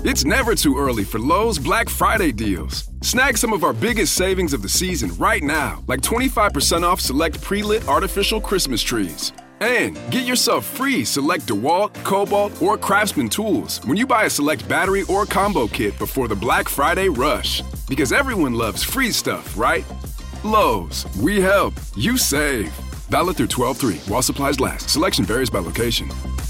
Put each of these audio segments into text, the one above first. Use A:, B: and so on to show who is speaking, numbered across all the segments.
A: It's never too early for Lowe's Black Friday deals. Snag some of our biggest savings of the season right now, like 25% off select pre-lit artificial Christmas trees. And get yourself free select DeWalt, Cobalt, or Craftsman tools when you buy a select battery or combo kit before the Black Friday rush. Because everyone loves free stuff, right? Lowe's, we help, you save. Valid through 12/3 while supplies last. Selection varies by location.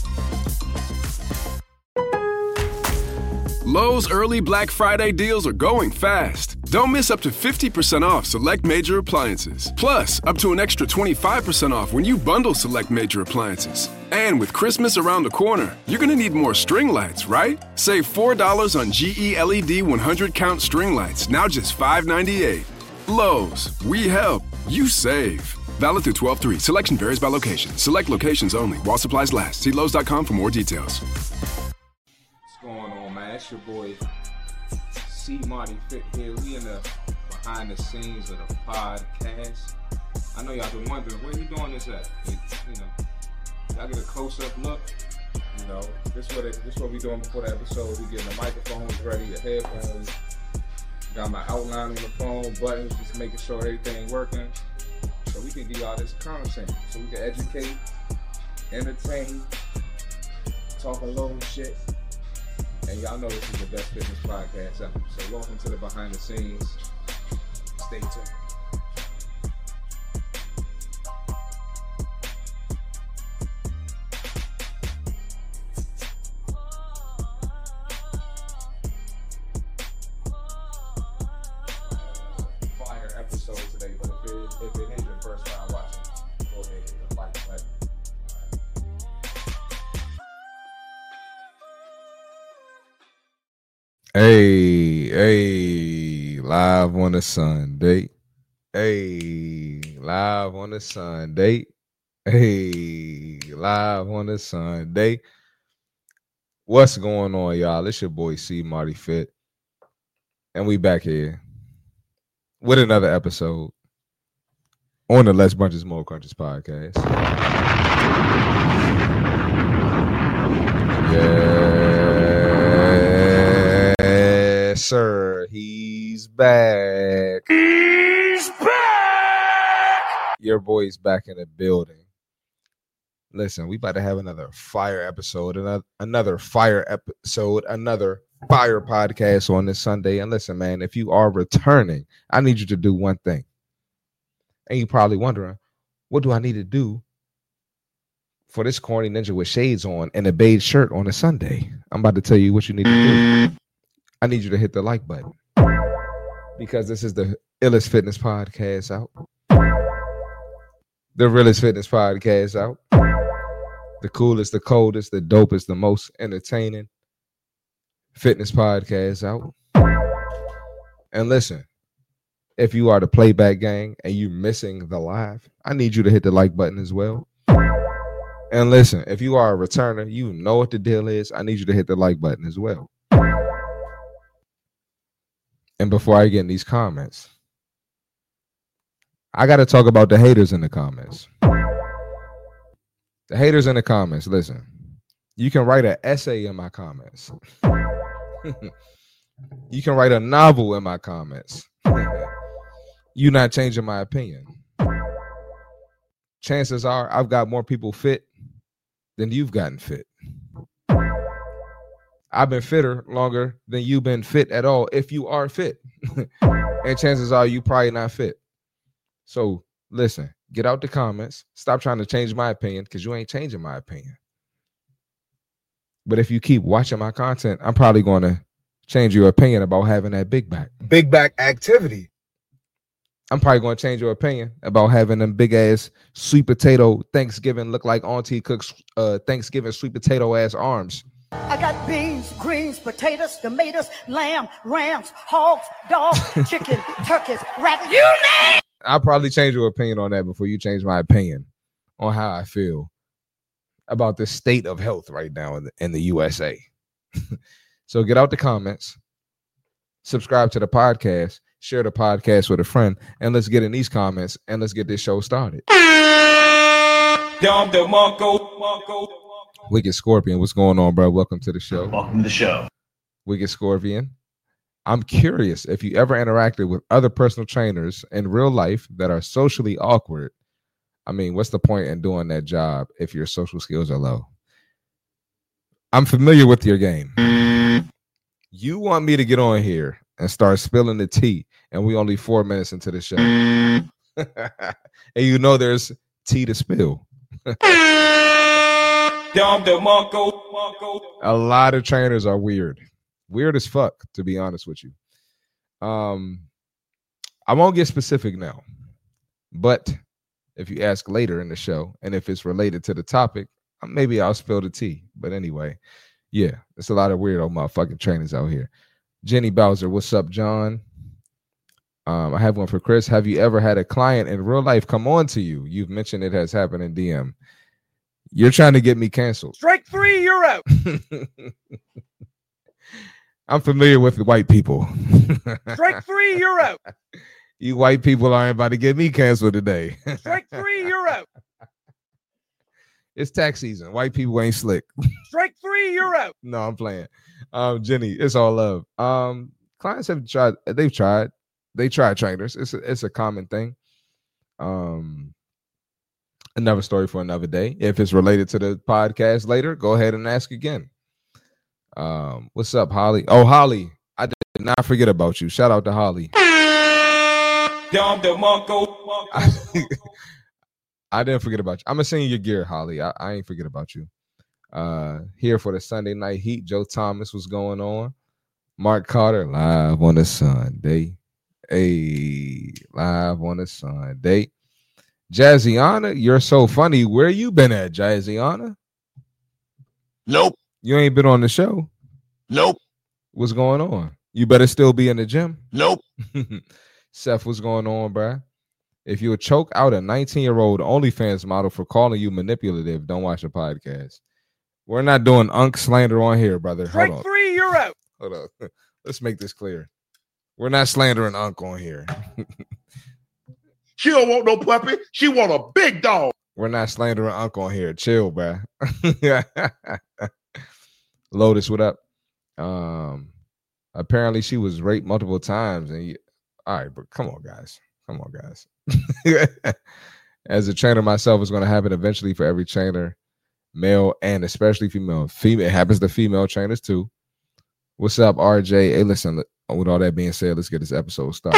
A: Lowe's early Black Friday deals are going fast. Don't miss up to 50% off select major appliances. Plus, up to an extra 25% off when you bundle select major appliances. And with Christmas around the corner, you're going to need more string lights, right? Save $4 on GE LED 100 count string lights, now just $5.98. Lowe's, we help, you save. Valid through 12/3. Selection varies by location. Select locations only while supplies last. See Lowe's.com for more details.
B: It's your boy C Marty Fit here. We in the behind the scenes of the podcast. I know y'all been wondering where you doing this at. Y'all get a close-up look. This what we doing before the episode. We getting the microphones ready, the headphones. Got my outline on the phone, buttons, just making sure everything working. So we can give y'all this content. So we can educate, entertain, talk a little shit. And y'all know this is the best fitness podcast ever. So welcome to the behind the scenes. Stay tuned. Fire episode today, but if it ain't your first time watching, go ahead and hit the like button.
C: Hey, live on a Sunday. Hey, live on a Sunday. Hey, live on a Sunday. What's going on, y'all? It's your boy C Marty Fit. And we back here with another episode on the Less Brunches More Crunches podcast. Yes, sir. He's back. He's back. Your boy's back in the building. Listen, we about to have another fire episode, another fire podcast on this Sunday. And listen, man, if you are returning, I need you to do one thing. And you're probably wondering, what do I need to do for this corny ninja with shades on and a beige shirt on a Sunday? I'm about to tell you what you need to do. I need you to hit the like button because this is the illest fitness podcast out. The realest fitness podcast out. The coolest, the coldest, the dopest, the most entertaining fitness podcast out. And listen, if you are the playback gang and you're missing the live, I need you to hit the like button as well. And listen, if you are a returner, you know what the deal is. I need you to hit the like button as well. And before I get in these comments, I got to talk about the haters in the comments. The haters in the comments, listen, you can write an essay in my comments. You can write a novel in my comments. You're not changing my opinion. Chances are I've got more people fit than you've gotten fit. I've been fitter longer than you've been fit at all, if you are fit. And chances are you probably not fit. So listen, get out the comments. Stop trying to change my opinion because you ain't changing my opinion. But if you keep watching my content, I'm probably going to change your opinion about having that big back.
D: Big back activity.
C: I'm probably going to change your opinion about having them big ass sweet potato Thanksgiving look like Auntie Cook's Thanksgiving sweet potato ass arms.
E: I got beans, greens, potatoes, tomatoes, lamb, rams, hogs, dogs, chicken, turkeys, rabbits, you name it.
C: I'll probably change your opinion on that before you change my opinion on how I feel about the state of health right now in the USA. So get out the comments, subscribe to the podcast, share the podcast with a friend, and let's get in these comments and let's get this show started. Wicked Scorpion, what's going on, bro? Welcome to the show.
F: Welcome to the show.
C: Wicked Scorpion. I'm curious if you ever interacted with other personal trainers in real life that are socially awkward. I mean, what's the point in doing that job if your social skills are low? I'm familiar with your game. You want me to get on here and start spilling the tea, and we only 4 minutes into the show. And you know there's tea to spill. A lot of trainers are weird. Weird as fuck, to be honest with you. I won't get specific now, but if you ask later in the show, and if it's related to the topic, maybe I'll spill the tea. But anyway, yeah, there's a lot of weirdo motherfucking trainers out here. Jenny Bowser, what's up, John? I have one for Chris. Have you ever had a client in real life come on to you? You've mentioned it has happened in DM. You're trying to get me canceled.
D: Strike 3, you're out.
C: I'm familiar with the white people.
D: Strike 3, you're out.
C: You white people aren't about to get me canceled today.
D: Strike 3, you're out.
C: It's tax season. White people ain't slick.
D: Strike 3, you're out.
C: No, I'm playing. Jenny, it's all love. Clients have tried. They tried trainers. It's a common thing. Another story for another day. If it's related to the podcast later, go ahead and ask again. What's up, Holly? Oh, Holly, I did not forget about you. Shout out to Holly. I didn't forget about you. I'm gonna send you your gear, Holly. I ain't forget about you. Here for the Sunday Night Heat. Joe Thomas was going on. Mark Carter live on a Sunday. Hey, live on a Sunday. Jazziana, you're so funny. Where you been at, Jazziana?
F: Nope.
C: You ain't been on the show?
F: Nope.
C: What's going on? You better still be in the gym?
F: Nope.
C: Seth, what's going on, bruh? If you choke out a 19-year-old OnlyFans model for calling you manipulative, don't watch the podcast. We're not doing unk slander on here, brother.
D: Strike
C: Hold on.
D: 3, you're out.
C: Hold on. Let's make this clear. We're not slandering unk on here.
F: She don't want no puppy. She want a big dog.
C: We're not slandering unk on here. Chill, bruh. Lotus, what up? Apparently she was raped multiple times. And all right, but come on, guys. As a trainer myself, it's going to happen eventually for every trainer, male and especially female. It happens to female trainers too. What's up, RJ? Hey, listen, with all that being said, let's get this episode started.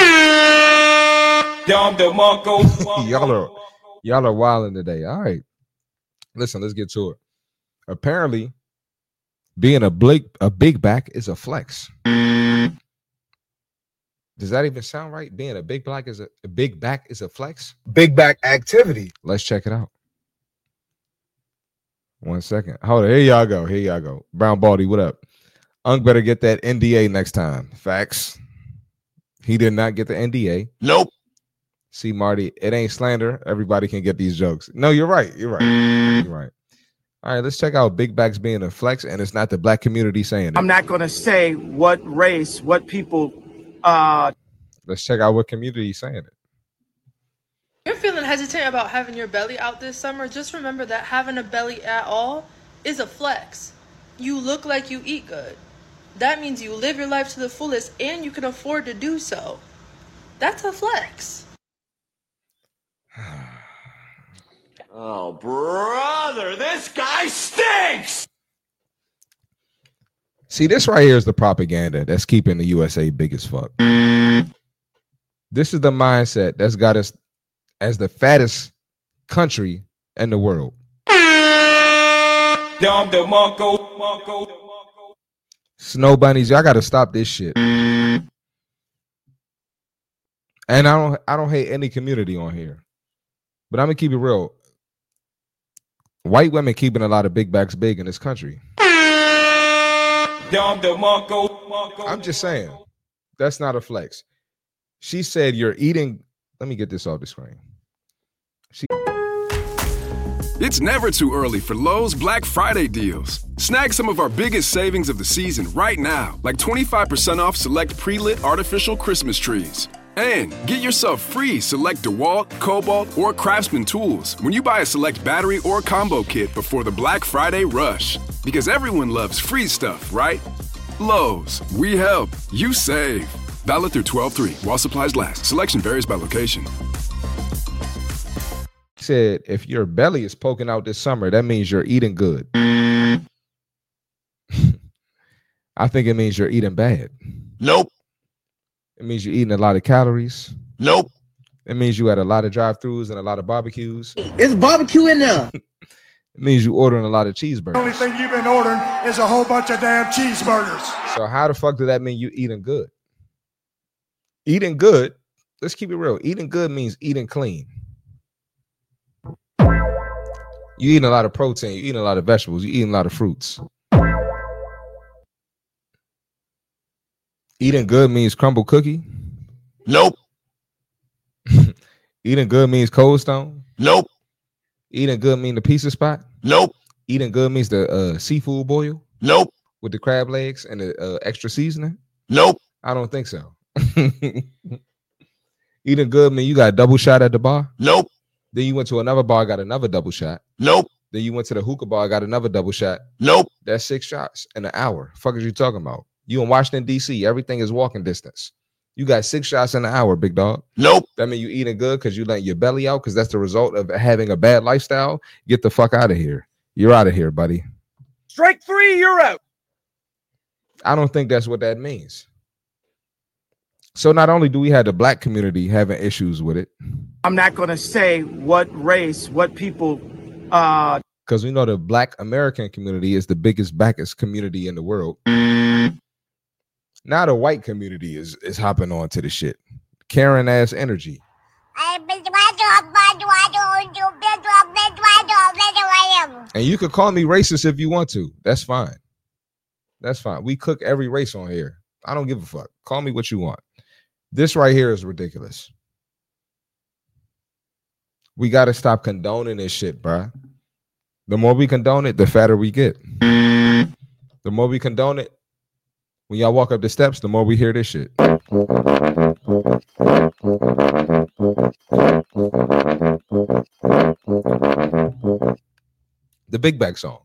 C: Y'all are wilding today. All right. Listen, let's get to it. Apparently, being a big back is a flex. Does that even sound right? Being a big back is a flex?
G: Big back activity.
C: Let's check it out. 1 second. Hold on. Here y'all go. Brown Baldy, what up? Unk better get that NDA next time. Facts. He did not get the NDA.
F: Nope.
C: See, Marty, it ain't slander. Everybody can get these jokes. No, you're right. You're right. All right, let's check out big backs being a flex, and it's not the black community saying it.
D: I'm not going to say what race, what people.
C: Let's check out what community is saying it.
H: You're feeling hesitant about having your belly out this summer, just remember that having a belly at all is a flex. You look like you eat good. That means you live your life to the fullest and you can afford to do so. That's a flex.
F: Oh, brother, this guy stinks!
C: See, this right here is the propaganda that's keeping the USA big as fuck. This is the mindset that's got us as the fattest country in the world. Snow bunnies, y'all gotta stop this shit. And I don't hate any community on here. But I'm gonna keep it real. White women keeping a lot of big backs big in this country. I'm just saying. That's not a flex. She said you're eating. Let me get this off the screen.
A: It's never too early for Lowe's Black Friday deals. Snag some of our biggest savings of the season right now, like 25% off select pre-lit artificial Christmas trees. And get yourself free select DeWalt, Cobalt, or Craftsman tools when you buy a select battery or combo kit before the Black Friday rush. Because everyone loves free stuff, right? Lowe's, we help, you save. Valid through 12/3 while supplies last. Selection varies by location.
C: Said if your belly is poking out this summer, that means you're eating good. I think it means you're eating bad.
F: Nope.
C: It means you're eating a lot of calories.
F: Nope.
C: It means you had a lot of drive-thrus and a lot of barbecues.
G: It's barbecue in there.
C: It means you ordering a lot of cheeseburgers.
I: The only thing you've been ordering is a whole bunch of damn cheeseburgers.
C: So how the fuck does that mean you eating good? Eating good, let's keep it real. Eating good means eating clean. You eating a lot of protein, you eating a lot of vegetables, you eating a lot of fruits. Eating good means crumble cookie.
F: Nope.
C: Eating good means Cold Stone.
F: Nope.
C: Eating good mean the pizza spot.
F: Nope.
C: Eating good means the seafood boil.
F: Nope.
C: With the crab legs and the extra seasoning.
F: Nope.
C: I don't think so. Eating good mean you got a double shot at the bar.
F: Nope.
C: Then you went to another bar, got another double shot.
F: Nope.
C: Then you went to the hookah bar, got another double shot.
F: Nope.
C: That's 6 shots in an hour. Fuck is you talking about? You in Washington, D.C., everything is walking distance. You got 6 shots in an hour, big dog.
F: Nope.
C: That mean you eating good because you letting your belly out because that's the result of having a bad lifestyle. Get the fuck out of here. You're out of here, buddy.
D: Strike 3, you're out.
C: I don't think that's what that means. So not only do we have the black community having issues with it.
D: I'm not going to say what race, what people.
C: Because we know the black American community is the biggest, backest community in the world. Now the white community is hopping on to the shit. Karen ass energy. And you could call me racist if you want to. That's fine. That's fine. We cook every race on here. I don't give a fuck. Call me what you want. This right here is ridiculous. We got to stop condoning this shit, bruh. The more we condone it, the fatter we get. The more we condone it, when y'all walk up the steps, the more we hear this shit. The Big Bag song.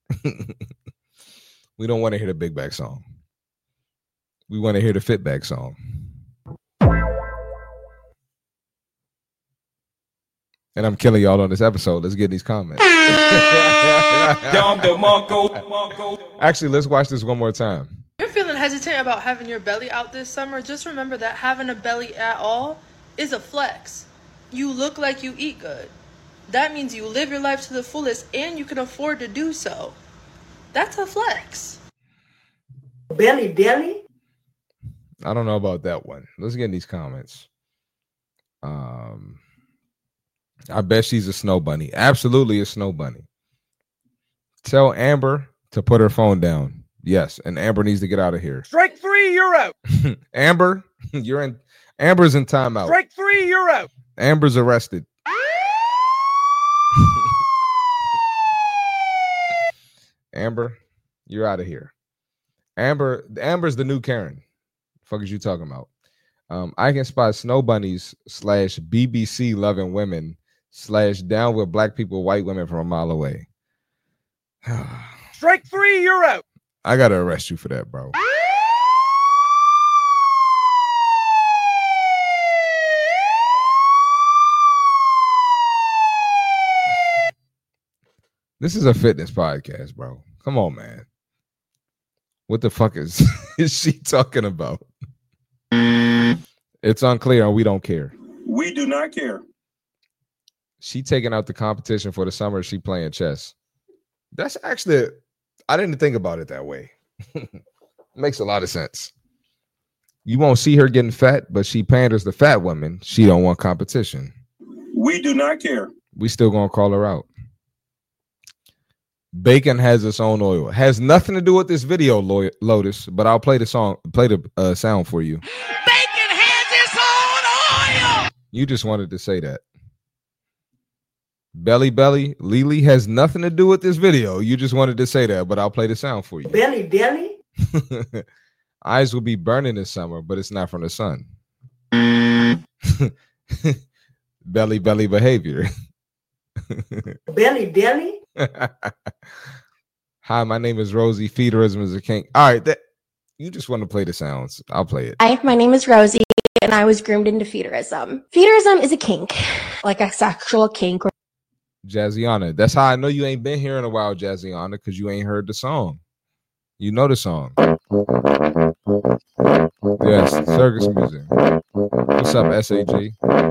C: We don't want to hear the Big Bag song. We want to hear the Fit Bag song. And I'm killing y'all on this episode. Let's get these comments. Actually, let's watch this one more time.
H: You're feeling hesitant about having your belly out this summer, just remember that having a belly at all is a flex. You look like you eat good. That means you live your life to the fullest and you can afford to do so. That's a flex.
G: Belly deli?
C: I don't know about that one. Let's get in these comments. I bet she's a snow bunny. Absolutely a snow bunny. Tell Amber to put her phone down. Yes, and Amber needs to get out of here.
D: Strike 3, you're out.
C: Amber, you're in. Amber's in timeout.
D: Strike 3, you're out.
C: Amber's arrested. Amber, you're out of here. Amber's the new Karen. Fuck is you talking about? I can spot snow bunnies / BBC loving women / down with black people, white women from a mile away.
D: Strike 3, you're out.
C: I gotta arrest you for that, bro. This is a fitness podcast, bro. Come on, man. What the fuck is she talking about? It's unclear and we don't care.
I: We do not care.
C: She taking out the competition for the summer. She playing chess. That's actually, I didn't think about it that way. Makes a lot of sense. You won't see her getting fat, but she panders to fat women. She don't want competition.
I: We do not care.
C: We still gonna call her out. Bacon has its own oil. Has nothing to do with this video, Lotus, but I'll play the song, play the sound for you.
D: Bacon has its own oil.
C: You just wanted to say that. Belly, Lily has nothing to do with this video. You just wanted to say that, but I'll play the sound for you.
G: Belly deli?
C: Eyes will be burning this summer, but it's not from the sun. Belly behavior.
G: Belly deli?
C: Hi, my name is Rosie. Feederism is a king. All right, You just want to play the sounds. I'll play it.
J: Hi, my name is Rosie, and I was groomed into feederism. Feederism is a kink, like a sexual kink.
C: Jazziana. That's how I know you ain't been here in a while, Jazziana, because you ain't heard the song. You know the song. Yes, circus music. What's up, SAG?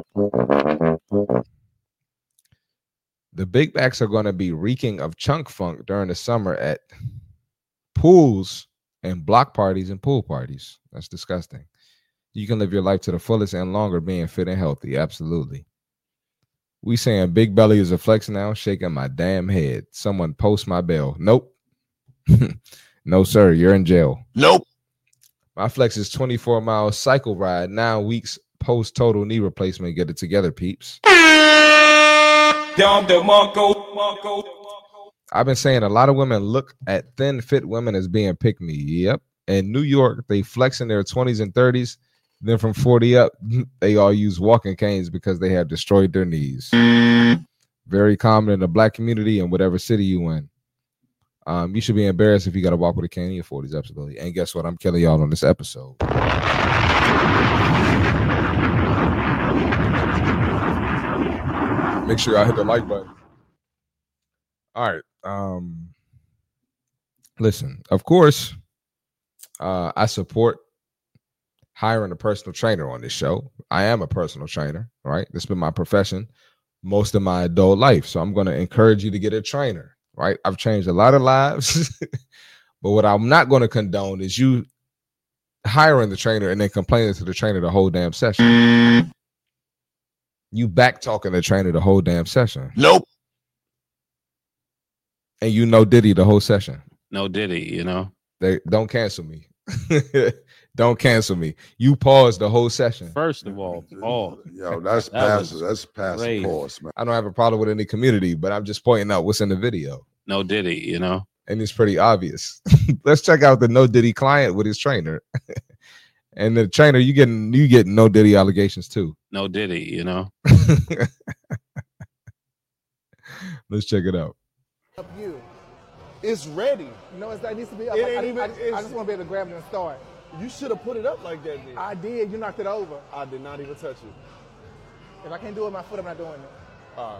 C: The big backs are going to be reeking of chunk funk during the summer at pools and block parties and pool parties. That's disgusting. You can live your life to the fullest and longer being fit and healthy. Absolutely. We saying big belly is a flex now, shaking my damn head. Someone post my bail. Nope. No, sir. You're in jail.
F: Nope.
C: My flex is 24-mile cycle ride, 9 weeks post total knee replacement. Get it together, peeps. I've been saying a lot of women look at thin, fit women as being pick me. Yep. In New York, they flex in their 20s and 30s. Then from 40 up, they all use walking canes because they have destroyed their knees. Very common in the black community in whatever city you in. You should be embarrassed if you got to walk with a cane in your 40s. Absolutely. And guess what? I'm killing y'all on this episode. Make sure y'all hit the like button. All right. Listen, of course, I support hiring a personal trainer on this show. I am a personal trainer, right? That's been my profession most of my adult life. So I'm going to encourage you to get a trainer, right? I've changed a lot of lives, but what I'm not going to condone is you hiring the trainer and then complaining to the trainer the whole damn session. You back talking the trainer the whole damn session.
F: Nope.
C: And you know Diddy the whole session.
K: No Diddy, you know.
C: They don't cancel me. Don't cancel me. You paused the whole session.
K: First of all,
F: yo, that's passive. That's passive pause, man.
C: I don't have a problem with any community, but I'm just pointing out what's in the video.
K: No Diddy, you know.
C: And it's pretty obvious. Let's check out the No Diddy client with his trainer. And the trainer, you getting No Diddy allegations too.
K: No Diddy, you know.
C: Let's check it out.
L: Up you.
F: It's ready.
L: No, it needs to be up.
F: It
L: I
F: ain't
L: just want to be able to grab it and start.
F: You should have put it up like that, then.
L: I did. You knocked it over.
F: I did not even touch it.
L: If I can't do it with my foot, I'm not doing it.
F: All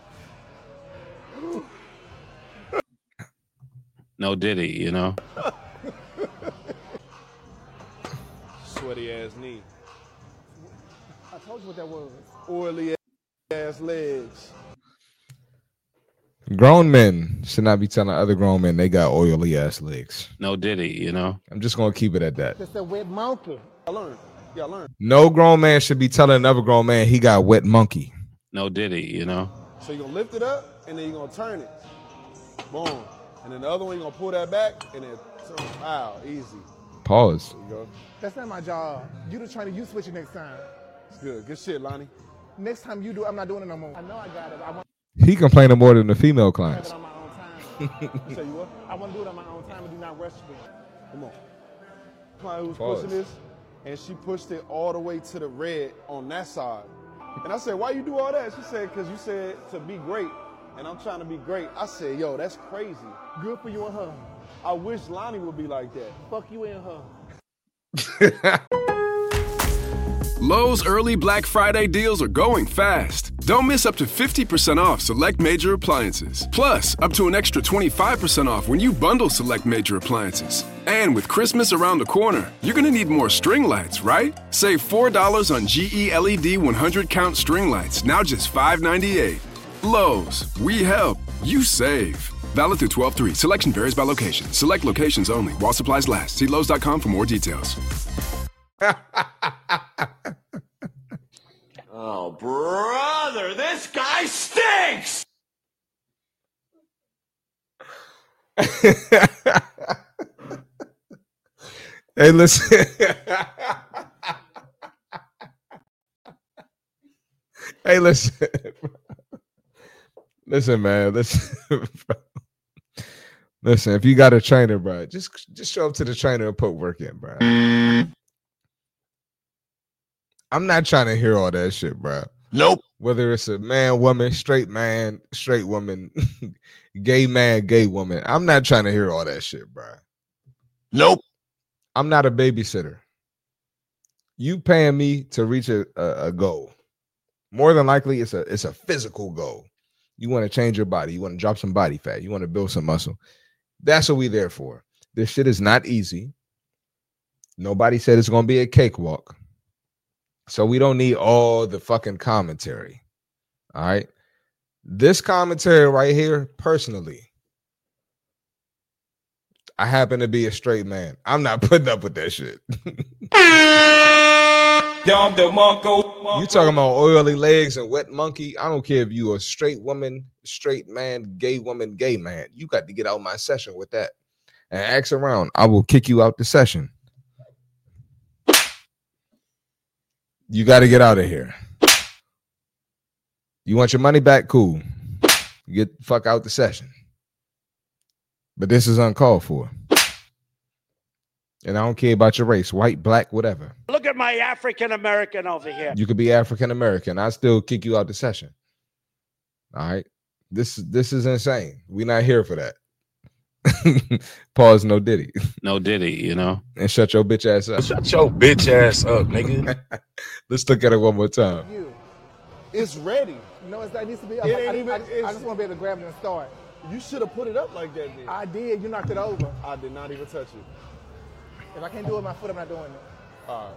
K: right. No Diddy, you know.
F: Sweaty ass knee.
L: I told you what that was.
F: Oily ass legs.
C: Grown men should not be telling other grown men they got oily ass legs.
K: No Diddy, you know.
C: I'm just gonna keep it at that.
L: It's a wet monkey.
F: I learned. Yeah, I learned.
C: No grown man should be telling another grown man he got wet monkey.
K: No Diddy, you know.
F: So you're gonna lift it up and then you're gonna turn it. Boom. And then the other one you're gonna pull that back and then turn. Wow, easy.
C: Pause.
F: There you go.
L: That's not my job. You the trainer, you switch it next time.
F: It's good. Good shit, Lonnie.
L: Next time you do it, I'm not doing it no more. I know I got it.
C: He complaining more than the female clients.
L: On my own time.
F: You say you what?
L: I want to do it on my own time and do not rush me.
F: Come on. Client who's pushing this, and she pushed it all the way to the red on that side. And I said, why you do all that? She said, because you said to be great, and I'm trying to be great. I said, yo, that's crazy.
L: Good for you and her.
F: I wish Lonnie would be like that.
L: Fuck you and her.
A: Lowe's early Black Friday deals are going fast. Don't miss up to 50% off select major appliances. Plus, up to an extra 25% off when you bundle select major appliances. And with Christmas around the corner, you're going to need more string lights, right? Save $4 on GE LED 100-count string lights, now just $5.98. Lowe's, we help, you save. Valid through 12/3. Selection varies by location. Select locations only while supplies last. See Lowe's.com for more details.
M: Oh, brother, this guy stinks!
C: Hey, listen. Hey, listen. Listen, man. Listen. Listen, if you got a trainer, bro, just show up to the trainer and put work in, bro. I'm not trying to hear all that shit, bro.
F: Nope.
C: Whether it's a man, woman, straight woman, gay man, gay woman. I'm not trying to hear all that shit, bro.
F: Nope.
C: I'm not a babysitter. You paying me to reach a goal. More than likely, it's a physical goal. You want to change your body. You want to drop some body fat. You want to build some muscle. That's what we there for. This shit is not easy. Nobody said it's going to be a cakewalk. So we don't need all the fucking commentary. All right. This commentary right here, personally, I happen to be a straight man. I'm not putting up with that shit. You talking about oily legs and wet monkey? I don't care if you a straight woman, straight man, gay woman, gay man. You got to get out my session with that and ask around. I will kick you out the session. You got to get out of here. You want your money back? Cool. Get the fuck out the session. But this is uncalled for. And I don't care about your race, white, black, whatever.
N: Look at my African American over here.
C: You could be African American. I still kick you out the session. All right. This is insane. We're not here for that. Pause, no Diddy.
K: No Diddy, you know.
C: And shut your bitch ass up.
O: Shut your bitch ass up, nigga.
C: Let's look at it one more time.
F: It's ready.
L: No, it needs to be.
F: It ain't even,
L: I just want to be able to grab it and start.
F: You should have put it up like that, then.
L: I did. You knocked it over.
F: I did not even touch it.
L: If I can't do it with my foot, I'm not doing it.
F: All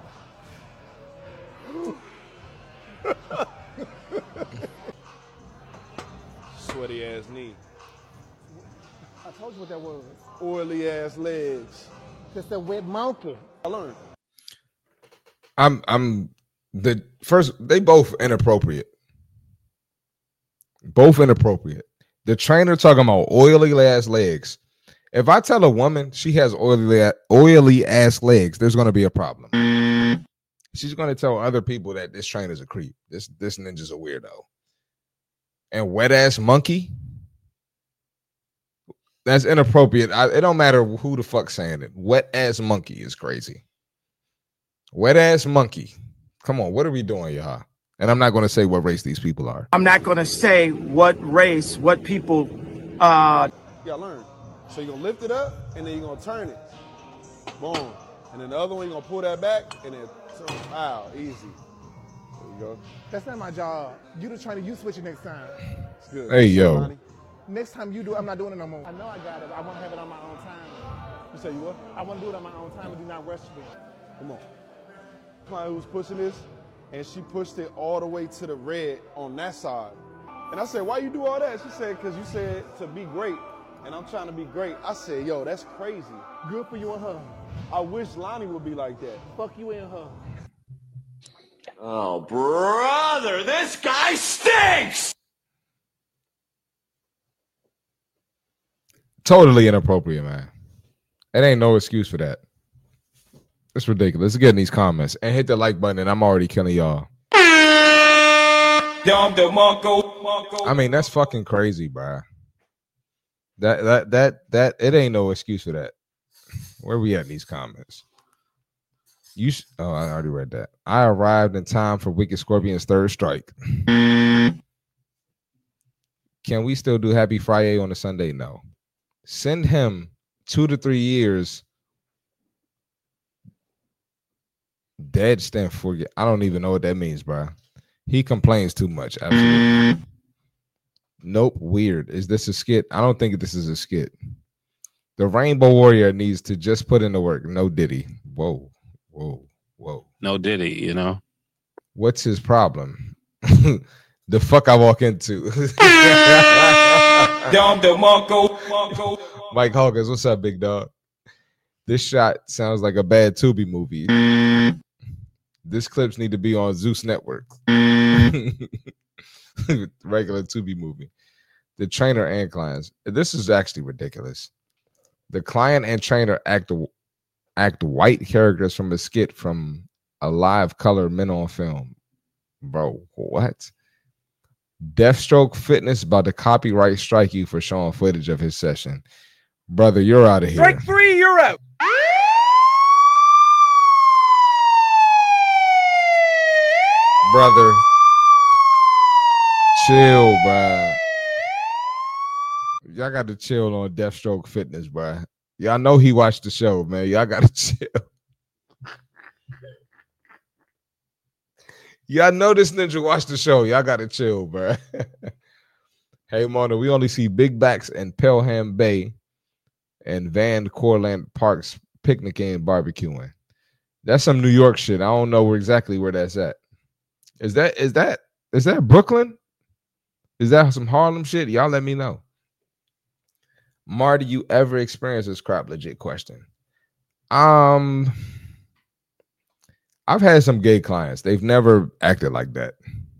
F: right. Sweaty ass knee.
L: I told you what that was.
F: Oily ass legs.
L: Just a wet monkey.
F: I learned.
C: I'm the first. They both inappropriate. Both inappropriate. The trainer talking about oily ass legs. If I tell a woman she has oily ass legs, there's going to be a problem. She's going to tell other people that this trainer's a creep. This ninja's a weirdo. And wet ass monkey. That's inappropriate. It don't matter who the fuck saying it. Wet ass monkey is crazy. Wet ass monkey. Come on, what are we doing, y'all? And I'm not going to say what race these people are.
D: I'm not going to say what race, what people.
F: Yeah, learn. So you're going to lift it up, and then you're going to turn it. Boom. And then the other one, you're going to pull that back, and then turn. Wow, easy. There you go.
L: That's not my job. You the trainer, you switch it next time.
F: It's good.
C: Hey, yo.
L: Next time you do it, I'm not doing it no more. I know I got it. I want to have it on my own time.
F: You say you what?
L: I want to do it on my own time and do not rush me.
F: Come on. Somebody who's pushing this, and she pushed it all the way to the red on that side. And I said, why you do all that? She said, because you said to be great, and I'm trying to be great. I said, yo, that's crazy.
L: Good for you and her.
F: I wish Lonnie would be like that.
L: Fuck you and her.
M: Oh, brother, this guy stinks!
C: Totally inappropriate, man. It ain't no excuse for that. It's ridiculous. Let's get in these comments and hit the like button, and I'm already killing y'all. I mean, that's fucking crazy, bro. That it ain't no excuse for that. Where we at in these comments? Oh, I already read that. I arrived in time for Wicked Scorpion's third strike. Can we still do Happy Friday on a Sunday? No. Send him 2 to 3 years. Dead stand forget. I don't even know what that means, bro. He complains too much. Absolutely. Nope. Weird. Is this a skit? I don't think this is a skit. The Rainbow Warrior needs to just put in the work. No Diddy. Whoa.
K: No Diddy, you know.
C: What's his problem? The fuck I walk into. Mike Hawkins, what's up, big dog? This shot sounds like a bad Tubi movie. This clips need to be on Zeus Network. Regular Tubi movie. The trainer and clients. This is actually ridiculous. The client and trainer act white characters from a skit from a live color Men on Film. Bro, what? Deathstroke Fitness about to copyright strike you for showing footage of his session. Brother, you're out of here.
N: Strike 3, you're out.
C: Brother, chill, bro. Y'all got to chill on Deathstroke Fitness, bro. Y'all know he watched the show, man. Y'all got to chill. Y'all know this ninja watch the show. Y'all gotta chill, bro. Hey, Mona, we only see big backs in Pelham Bay and Van Cortlandt Parks picnicking and barbecuing. That's some New York shit. I don't know exactly where that's at. Is that Brooklyn? Is that some Harlem shit? Y'all let me know. Marty, you ever experienced this crap legit question? I've had some gay clients. They've never acted like that.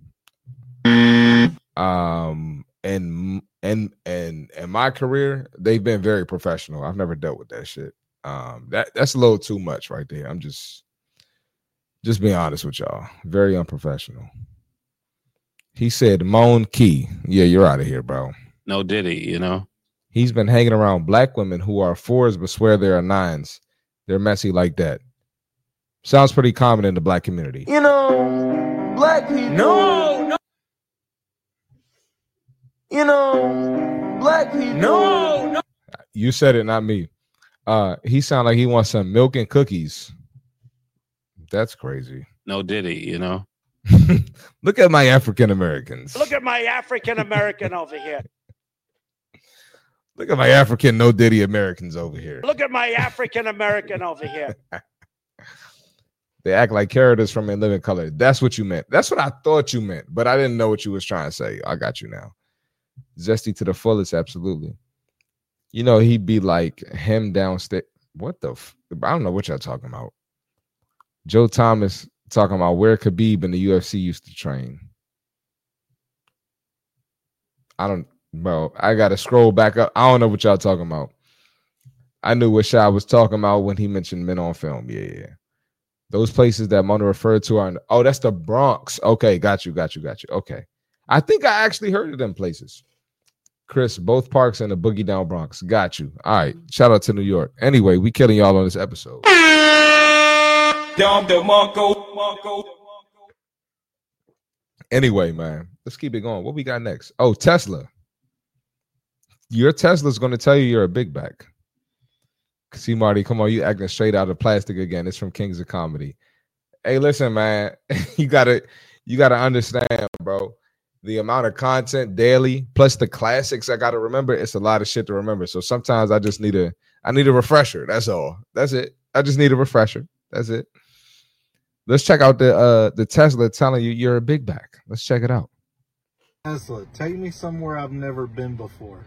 C: And in my career, they've been very professional. I've never dealt with that shit. That's a little too much right there. I'm just being honest with y'all. Very unprofessional. He said Moan Key. Yeah, you're out of here, bro.
K: No Diddy, you know.
C: He's been hanging around black women who are 4s but swear they are 9s. They're messy like that. Sounds pretty common in the black community.
P: You know, black people. No. You know, black people. No.
C: You said it, not me. He sound like he wants some milk and cookies. That's crazy.
K: No Diddy, you know.
C: Look at my African Americans.
N: Look at my African American over here.
C: Look at my African no Diddy Americans over here.
N: Look at my African American over here.
C: They act like characters from In Living Color. That's what you meant. That's what I thought you meant, but I didn't know what you was trying to say. I got you now. Zesty to the fullest, absolutely. You know, he'd be like him downstairs. What the? I don't know what y'all talking about. Joe Thomas talking about where Khabib in the UFC used to train. Bro, I got to scroll back up. I don't know what y'all talking about. I knew what Shai was talking about when he mentioned Men on Film. Yeah. Those places that Mona referred to are that's the Bronx. Okay, got you. Okay. I think I actually heard of them places. Chris, both parks in the Boogie Down Bronx. Got you. All right. Shout out to New York. Anyway, we killing y'all on this episode. Anyway, man, let's keep it going. What we got next? Oh, Tesla. Your Tesla's going to tell you you're a big back. See, Marty, come on, you acting straight out of plastic again. It's from Kings of Comedy. Hey, listen, man, you gotta understand, bro. The amount of content daily plus the classics I gotta remember. It's a lot of shit to remember. So sometimes I just need a refresher. That's all. That's it. I just need a refresher. That's it. Let's check out the Tesla telling you you're a big back. Let's check it out.
Q: Tesla, take me somewhere I've never been before.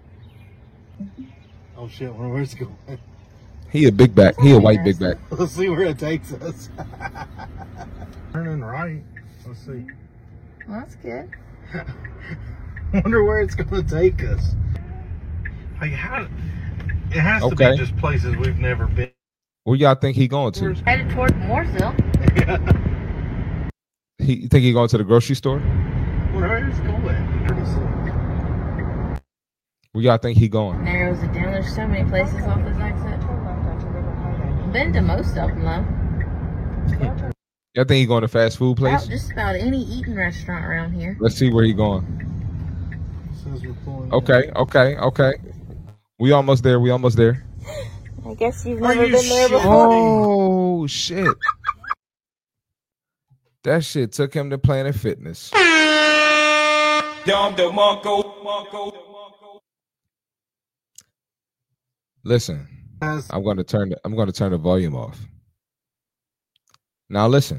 Q: Oh shit, where's it going?
C: He a big back. He a white big back.
Q: Let's see where it takes us. Turning right. Let's see.
R: Well, that's good.
Q: Wonder where it's going to take us. Like how? It has to be just places we've never been.
C: Where y'all think he going to?
R: Headed toward Mooresville.
C: You think he going to the grocery store?
Q: Where is it going? Pretty sick.
C: Where y'all think he going?
R: Narrows it down. There's so many places off this exit. Been to most of them though.
C: Y'all think he going to fast food place?
R: Just about any eating restaurant around here.
C: Let's see where he going. Okay. We almost there.
R: I guess you've never been there before.
C: Oh shit! That shit took him to Planet Fitness. Listen, I'm going to turn the volume off. Now listen.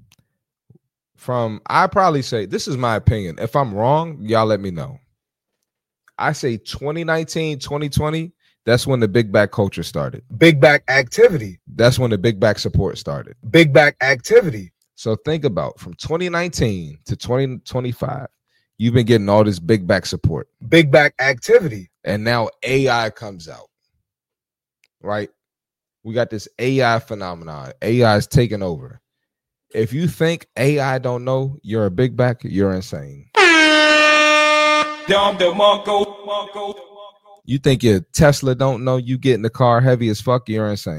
C: I probably say, this is my opinion. If I'm wrong, y'all let me know. I say 2019, 2020, that's when the big back culture started.
S: Big back activity.
C: That's when the big back support started.
S: Big back activity.
C: So think about from 2019 to 2025, you've been getting all this big back support.
S: Big back activity.
C: And now AI comes out. Right? We got this AI phenomenon. AI is taking over. If you think AI don't know you're a big back, you're insane. You think your Tesla don't know you get in the car heavy as fuck, you're insane.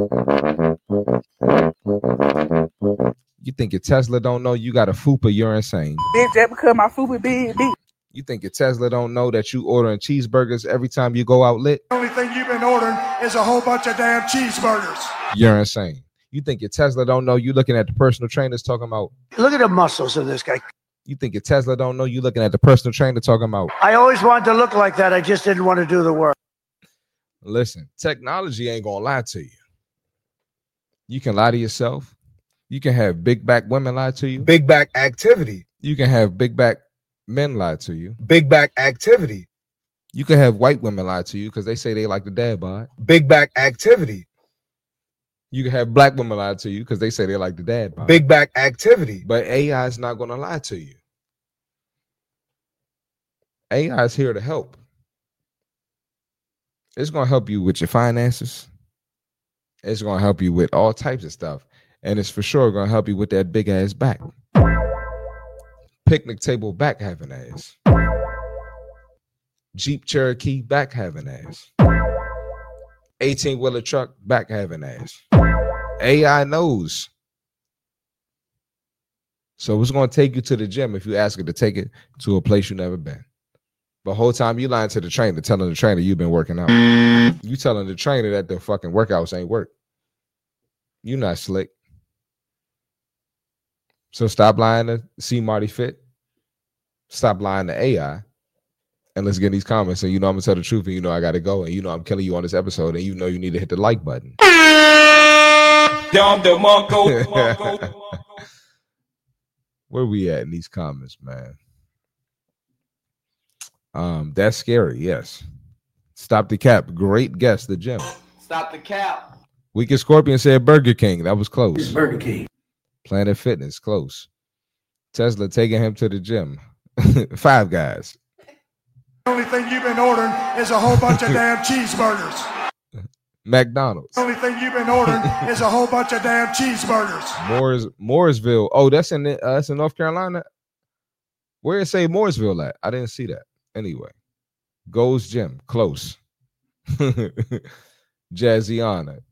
C: You think your Tesla don't know you got a FUPA, you're insane.
T: Bitch, that because my FUPA big.
C: You think your Tesla don't know that you ordering cheeseburgers every time you go out lit?
I: The only thing you've been ordering is a whole bunch of damn cheeseburgers.
C: You're insane. You think your Tesla don't know you looking at the personal trainers talking about.
D: Look at the muscles of this guy.
C: You think your Tesla don't know you looking at the personal trainer talking about.
D: I always wanted to look like that. I just didn't want to do the work.
C: Listen, technology ain't gonna lie to you. You can lie to yourself. You can have big back women lie to you.
S: Big back activity.
C: You can have big back men lie to you.
S: Big back activity.
C: You can have white women lie to you because they say they like the dad bod.
S: Big back activity.
C: You can have black women lie to you because they say they like the dad bod.
S: Big back activity.
C: But AI is not going to lie to you. AI is here to help. It's going to help you with your finances. It's going to help you with all types of stuff. And it's for sure going to help you with that big ass back. Picnic table back having ass. Jeep Cherokee back having ass. 18-wheeler truck back having ass. AI knows. So it's going to take you to the gym if you ask it to take it to a place you've never been. But the whole time you lying to the trainer, telling the trainer you've been working out. You telling the trainer that the fucking workouts ain't work. You not slick. So stop lying to See Marty Fit. Stop lying to AI. And let's get in these comments. And you know I'm going to tell the truth. And you know I got to go. And you know I'm killing you on this episode. And you know you need to hit the like button. Where we at in these comments, man? That's scary. Yes. Stop the cap. Great guess. The gym.
M: Stop the cap.
C: Weakest Scorpion said Burger King. That was close.
M: It's Burger King.
C: Planet Fitness. Close. Tesla taking him to the gym. Five Guys.
I: The only thing you've been ordering is a whole bunch of damn cheeseburgers.
C: McDonald's.
I: The only thing you've been ordering is a whole bunch of damn cheeseburgers.
C: Mooresville. Oh, that's in North Carolina. Where it say Mooresville at? I didn't see that. Anyway, Goes Gym. Close. Jazziana.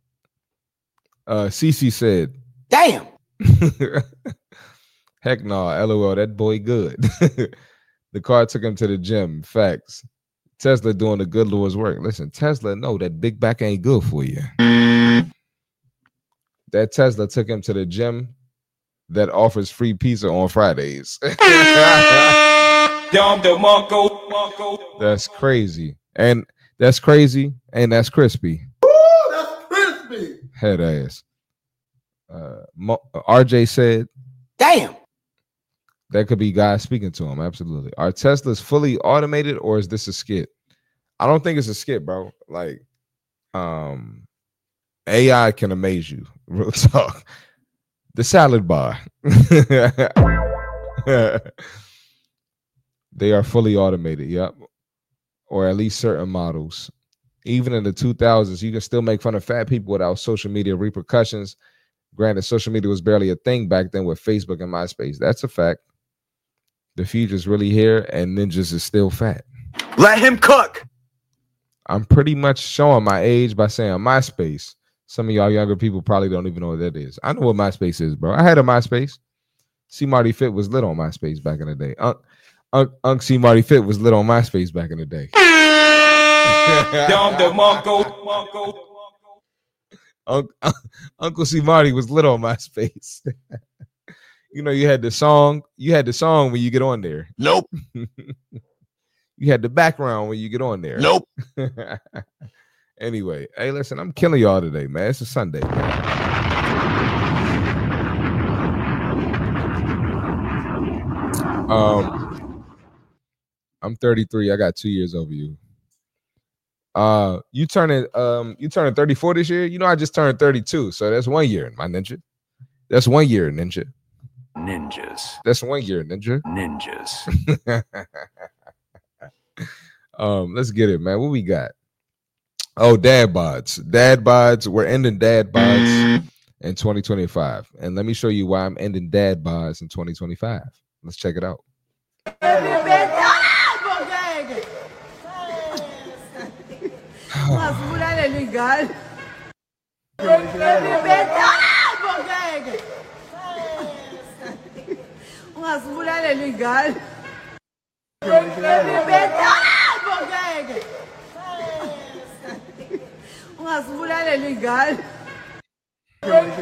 C: Cece said,
D: damn.
C: Heck no, LOL, that boy good. The car took him to the gym. Facts. Tesla doing the good Lord's work. Listen, Tesla know that big back ain't good for you. That Tesla took him to the gym that offers free pizza on Fridays. That's crazy. And that's crazy. And that's crispy.
I: Ooh, that's crispy.
C: Head ass. RJ said,
D: damn.
C: That could be God speaking to him. Absolutely. Are Teslas fully automated or is this a skit? I don't think it's a skit, bro. Like, AI can amaze you. Real talk. The salad bar. They are fully automated. Yep. Or at least certain models. Even in the 2000s, you can still make fun of fat people without social media repercussions. Granted, social media was barely a thing back then with Facebook and MySpace. That's a fact. The future's really here, and ninjas is still fat.
D: Let him cook.
C: I'm pretty much showing my age by saying MySpace. Some of y'all younger people probably don't even know what that is. I know what MySpace is, bro. I had a MySpace. See Marty Fit was lit on MySpace back in the day. Unc See Marty Fit was lit on MySpace back in the day. Uncle C Marty was lit on MySpace. You know, you had the song when you get on there.
M: Nope.
C: You had the background when you get on there.
M: Nope.
C: Anyway, hey, listen, I'm killing y'all today, man. It's a Sunday, man. I'm 33. I got 2 years over you. You turning 34 this year? You know, I just turned 32, so that's 1 year, my ninja. That's 1 year, ninja.
M: Ninjas.
C: That's 1 year, ninja.
M: Ninjas.
C: Let's get it, man. What we got? Oh, dad bods. Dad bods. We're ending dad bods in 2025. And let me show you why I'm ending dad bods in 2025. Let's check it out.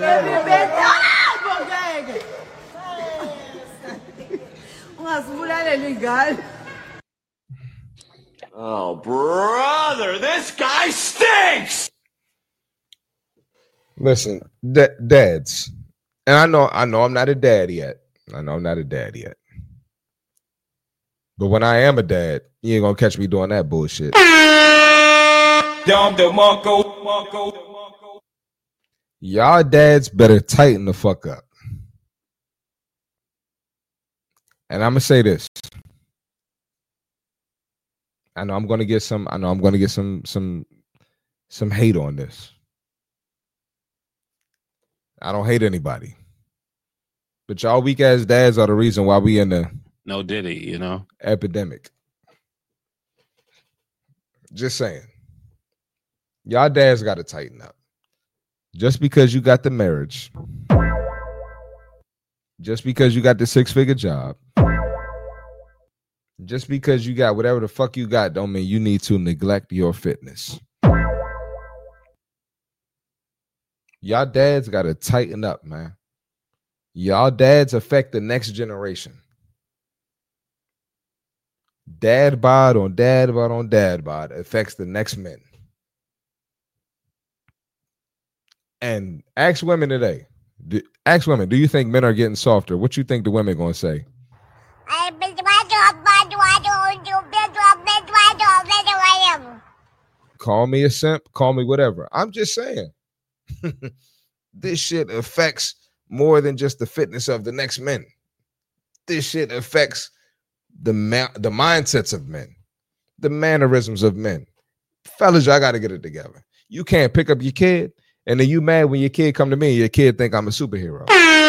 M: Oh, brother, this guy stinks!
C: Listen, dads, and I know I'm not a dad yet. But when I am a dad, you ain't gonna catch me doing that bullshit. Y'all dads better tighten the fuck up. And I'm gonna say this. I know I'm gonna get some hate on this. I don't hate anybody. But y'all weak ass dads are the reason why we in the
K: no Diddy, you know,
C: epidemic. Just saying. Y'all dads gotta tighten up. Just because you got the marriage, just because you got the 6-figure job, just because you got whatever the fuck you got, don't mean you need to neglect your fitness. Y'all dads got to tighten up, man. Y'all dads affect the next generation. Dad bod on dad bod on dad bod affects the next men. And ask women today. Ask women, do you think men are getting softer? What you think the women going to say? Call me a simp, call me whatever. I'm just saying. This shit affects more than just the fitness of the next men. This shit affects the mindsets of men, the mannerisms of men. Fellas, y'all got to get it together. You can't pick up your kid and then you mad when your kid come to me and your kid think I'm a superhero.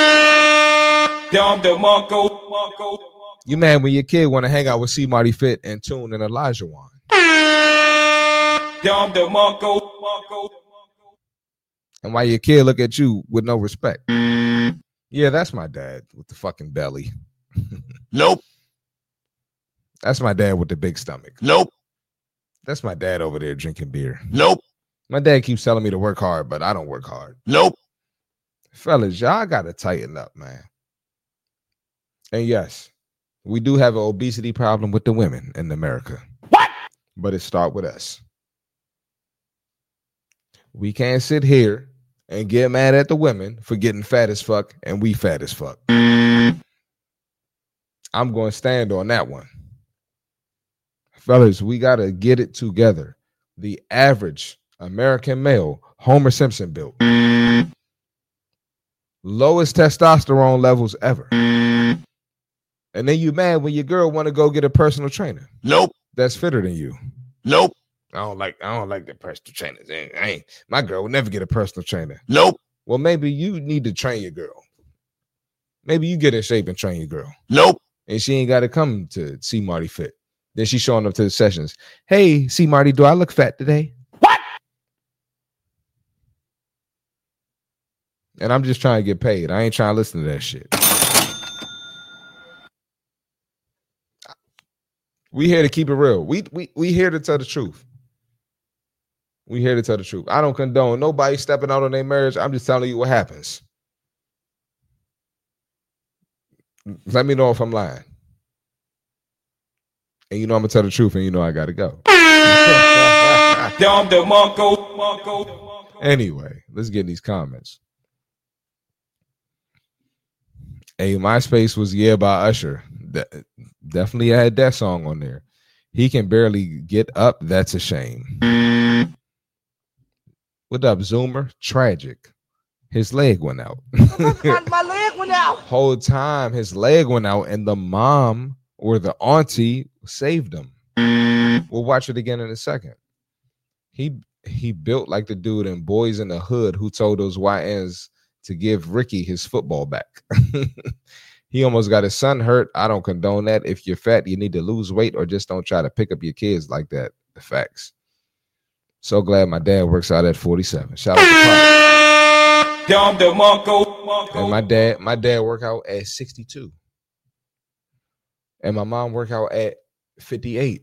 C: You mad when your kid want to hang out with C. Marty Fit and Tune and Elijah Wan. And why your kid look at you with no respect. Yeah, that's my dad with the fucking belly.
O: Nope.
C: That's my dad with the big stomach.
O: Nope.
C: That's my dad over there drinking beer.
O: Nope.
C: My dad keeps telling me to work hard, but I don't work hard.
O: Nope.
C: Fellas, y'all got to tighten up, man. And yes, we do have an obesity problem with the women in America.
O: What?
C: But it starts with us. We can't sit here and get mad at the women for getting fat as fuck and we fat as fuck. I'm going to stand on that one. Fellas, we got to get it together. The average American male, Homer Simpson built. Lowest testosterone levels ever. And then you mad when your girl want to go get a personal trainer.
O: Nope.
C: That's fitter than you.
O: Nope.
C: I don't like the personal trainers. My girl will never get a personal trainer.
O: Nope.
C: Well, maybe you need to train your girl. Maybe you get in shape and train your girl.
O: Nope.
C: And she ain't got to come to see Marty Fit. Then she's showing up to the sessions. Hey, see Marty, do I look fat today?
O: What?
C: And I'm just trying to get paid. I ain't trying to listen to that shit. We here to keep it real. We here to tell the truth. We here to tell the truth. I don't condone nobody stepping out on their marriage. I'm just telling you what happens. Let me know if I'm lying. And you know I'm going to tell the truth and you know I got to go. Anyway, let's get in these comments. Hey, MySpace was Yeah by Usher. Definitely had that song on there. He can barely get up. That's a shame. What up, Zoomer? Tragic. His leg went out.
G: My leg went out.
C: Whole time his leg went out and the mom or the auntie saved him. We'll watch it again in a second. He built like the dude in Boys in the Hood who told those YNs to give Ricky his football back. He almost got his son hurt. I don't condone that. If you're fat, you need to lose weight or just don't try to pick up your kids like that. The facts. So glad my dad works out at 47. Shout out to Pop. And my dad work out at 62. And my mom work out at 58.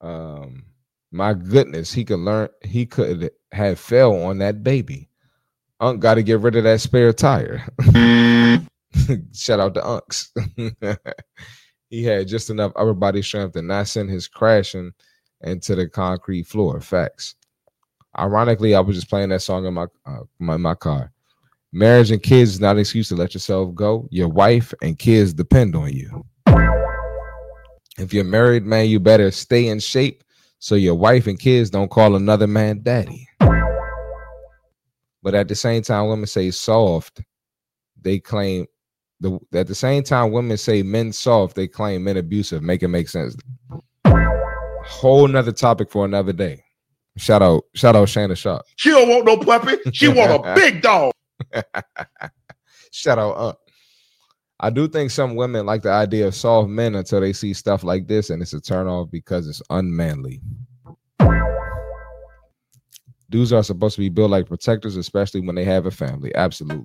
C: My goodness, he could have fell on that baby. Unc got to get rid of that spare tire. Shout out to Unks. He had just enough upper body strength to not send his crashing into the concrete floor. Facts. Ironically, I was just playing that song in my car. Marriage and kids is not an excuse to let yourself go. Your wife and kids depend on you. If you're married, man, you better stay in shape so your wife and kids don't call another man daddy. But at the same time, women say soft, they claim at the same time women say men soft, they claim men abusive. Make it make sense. Whole nother topic for another day. Shout out Shanna Sharp.
M: She don't want no puppy. She want a big dog.
C: Shout out I do think some women like the idea of soft men until they see stuff like this, and it's a turn off because it's unmanly. Dudes are supposed to be built like protectors, especially when they have a family. Absolutely.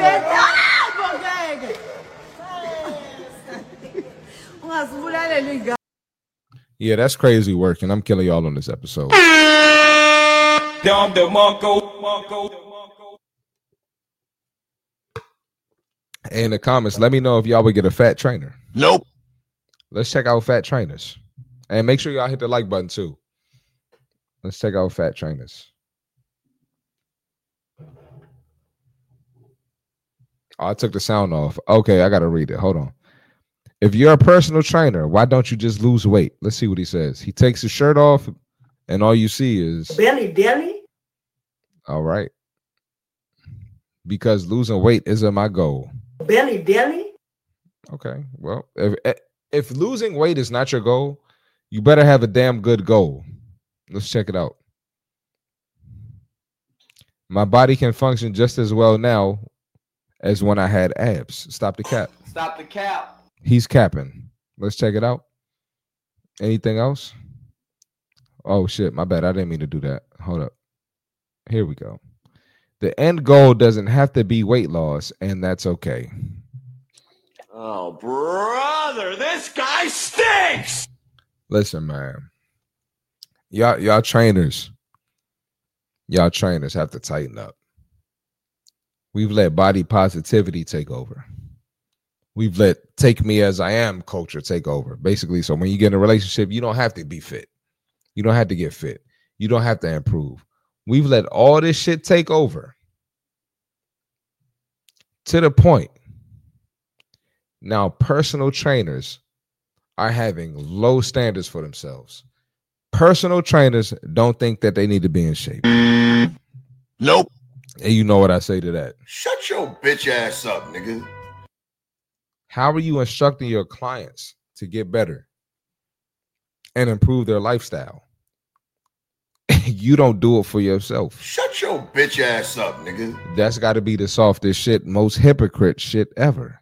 C: Yeah, that's crazy work, and I'm killing y'all on this episode. In the comments, let me know if y'all would get a fat trainer.
M: Nope.
C: Let's check out fat trainers. And make sure y'all hit the like button too. Let's check out fat trainers. Oh, I took the sound off. Okay, I got to read it. Hold on. If you're a personal trainer, why don't you just lose weight? Let's see what he says. He takes his shirt off, and all you see is
G: belly.
C: All right. Because losing weight isn't my goal.
G: Belly.
C: Okay. Well, if losing weight is not your goal, you better have a damn good goal. Let's check it out. My body can function just as well now as when I had abs. Stop the cap.
M: Stop the cap.
C: He's capping. Let's check it out. Anything else? Oh, shit. My bad. I didn't mean to do that. Hold up. Here we go. The end goal doesn't have to be weight loss, and that's okay.
M: Oh, brother, this guy stinks.
C: Listen, man. Y'all trainers have to tighten up. We've let body positivity take over. We've let take me as I am culture take over. Basically, so when you get in a relationship, you don't have to be fit. You don't have to get fit. You don't have to improve. We've let all this shit take over to the point now personal trainers are having low standards for themselves. Personal trainers don't think that they need to be in shape.
M: Nope.
C: And you know what I say to that?
M: Shut your bitch ass up, nigga.
C: How are you instructing your clients to get better and improve their lifestyle? You don't do it for yourself.
M: Shut your bitch ass up, nigga.
C: That's got to be the softest shit, most hypocrite shit ever.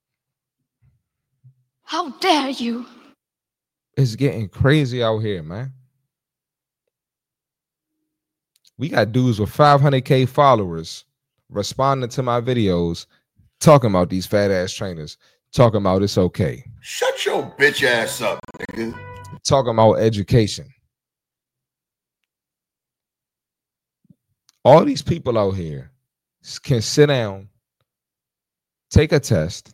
J: How dare you?
C: It's getting crazy out here, man. We got dudes with 500K followers responding to my videos, talking about these fat ass trainers, talking about it's okay.
M: Shut your bitch ass up, nigga.
C: Talking about education. All these people out here can sit down, take a test,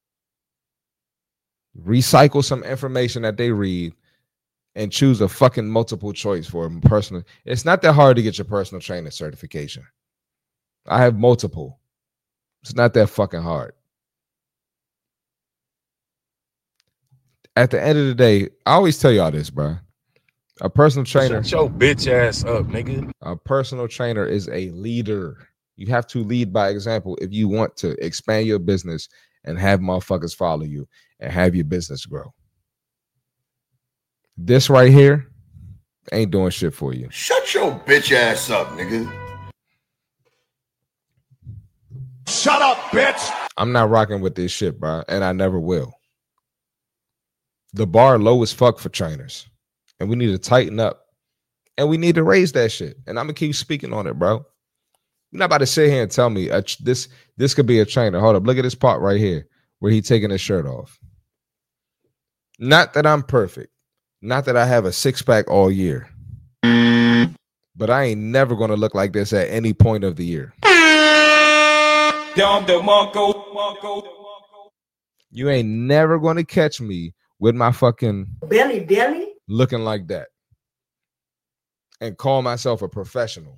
C: recycle some information that they read, and choose a fucking multiple choice for a personal. It's not that hard to get your personal trainer certification. I have multiple. It's not that fucking hard. At the end of the day, I always tell y'all this, bro. A personal trainer.
O: Shut your bitch ass up, nigga.
C: A personal trainer is a leader. You have to lead by example if you want to expand your business and have motherfuckers follow you and have your business grow. This right here ain't doing shit for you.
M: Shut your bitch ass up, nigga. Shut up, bitch.
C: I'm not rocking with this shit, bro, and I never will. The bar low as fuck for trainers, and we need to tighten up, and we need to raise that shit. And I'm gonna keep speaking on it, bro. You're not about to sit here and tell me this could be a trainer. Hold up, look at this part right here where he taking his shirt off. Not that I'm perfect. Not that I have a six-pack all year. But I ain't never going to look like this at any point of the year. You ain't never going to catch me with my fucking
G: belly
C: looking like that and call myself a professional.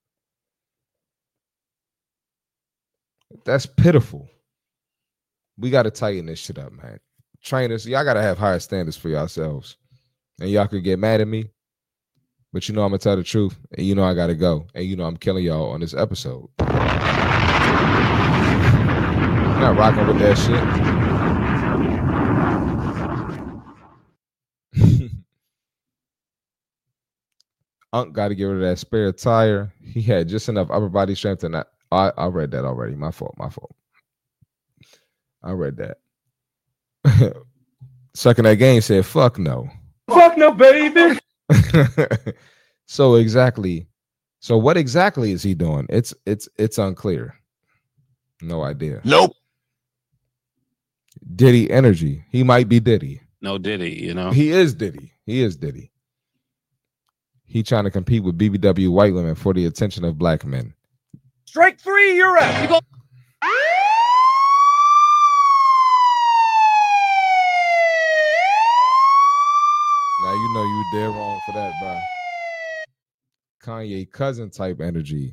C: That's pitiful. We got to tighten this shit up, man. Trainers, y'all got to have higher standards for yourselves. And y'all could get mad at me, but you know I'm going to tell the truth, and you know I got to go, and you know I'm killing y'all on this episode. I'm not rocking with that shit. Unc got to get rid of that spare tire. He had just enough upper body strength, and I read that already. My fault. I read that. Sucking that game said, fuck no.
P: Fuck no, baby.
C: So what exactly is he doing? It's unclear. No idea.
K: Nope.
C: Diddy energy. He might be Diddy.
K: No Diddy, you know.
C: He is Diddy. He trying to compete with BBW white women for the attention of black men.
N: Strike three, you're out. You go.
C: Now you know you dead wrong for that, bro. Kanye cousin type energy.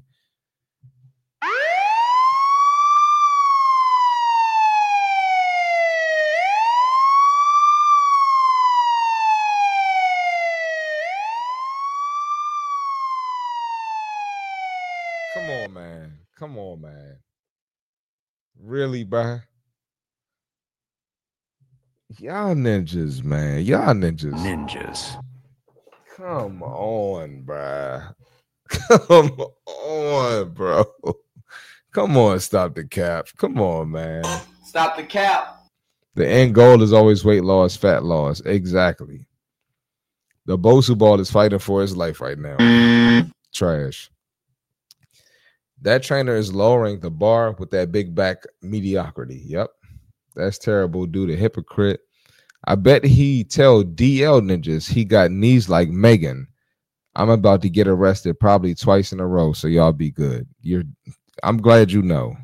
C: Come on, man. Really, bro? Y'all ninjas, man. Ninjas. Come on, bruh. Come on, bro. Come on, stop the cap. Come on, man.
P: Stop the cap.
C: The end goal is always weight loss, fat loss. Exactly. The Bosu ball is fighting for his life right now. Trash. That trainer is lowering the bar with that big back mediocrity. Yep. That's terrible, dude. A hypocrite. I bet he tell DL ninjas he got knees like Megan. I'm about to get arrested probably twice in a row, so y'all be good. I'm glad you know.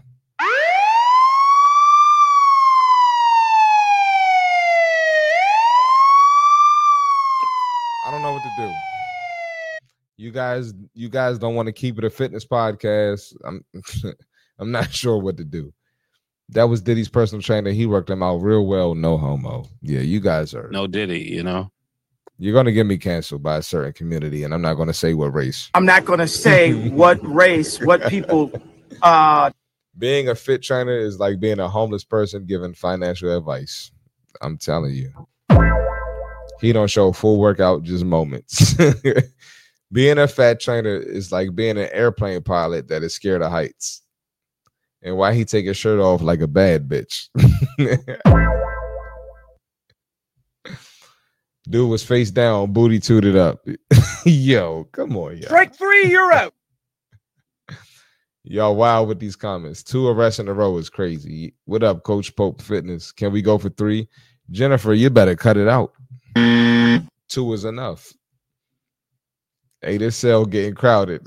C: I don't know what to do. You guys don't want to keep it a fitness podcast. I'm not sure what to do. That was Diddy's personal trainer. He worked him out real well. No homo. Yeah, you guys are.
K: No Diddy, you know.
C: You're going to get me canceled by a certain community, and I'm not going to say what race.
D: I'm not going to say what race, what people.
C: Being a fit trainer is like being a homeless person giving financial advice. I'm telling you. He don't show full workout, just moments. Being a fat trainer is like being an airplane pilot that is scared of heights. And why he take his shirt off like a bad bitch. Dude was face down, booty tooted up. Yo, come on, y'all.
N: Strike three, you're out.
C: Y'all wild with these comments. 2 arrests in a row is crazy. What up, Coach Pope Fitness? Can we go for 3? Jennifer, you better cut it out. 2 is enough. Hey, this cell getting crowded.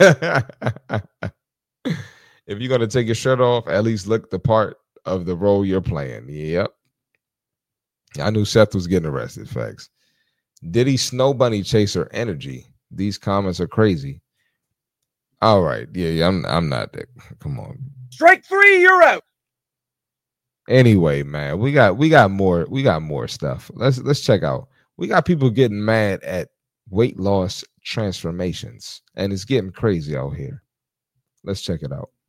C: If you're going to take your shirt off, at least look the part of the role you're playing. Yep. I knew Seth was getting arrested. Facts. Diddy Snow Bunny Chaser energy. These comments are crazy. All right. Yeah, I'm not that. Come on.
N: Strike three, you're out.
C: Anyway, man, we got more stuff. Let's check out. We got people getting mad at weight loss transformations, and it's getting crazy out here. Let's check it out.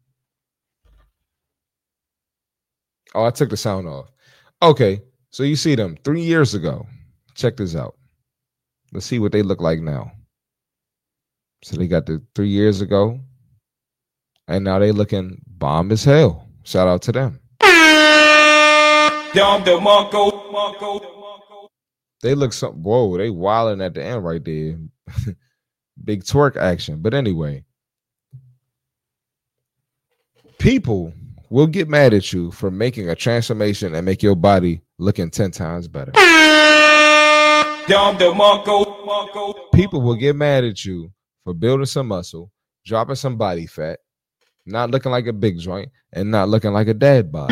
C: Oh, I took the sound off. Okay, so you see them 3 years ago. Check this out. Let's see what they look like now. So they got the 3 years ago, and now they looking bomb as hell. Shout out to them. They look something. Whoa, they wilding at the end right there. Big twerk action. But anyway, people will get mad at you for making a transformation and make your body looking 10 times better. People will get mad at you for building some muscle, dropping some body fat, not looking like a big joint, and not looking like a dad bod.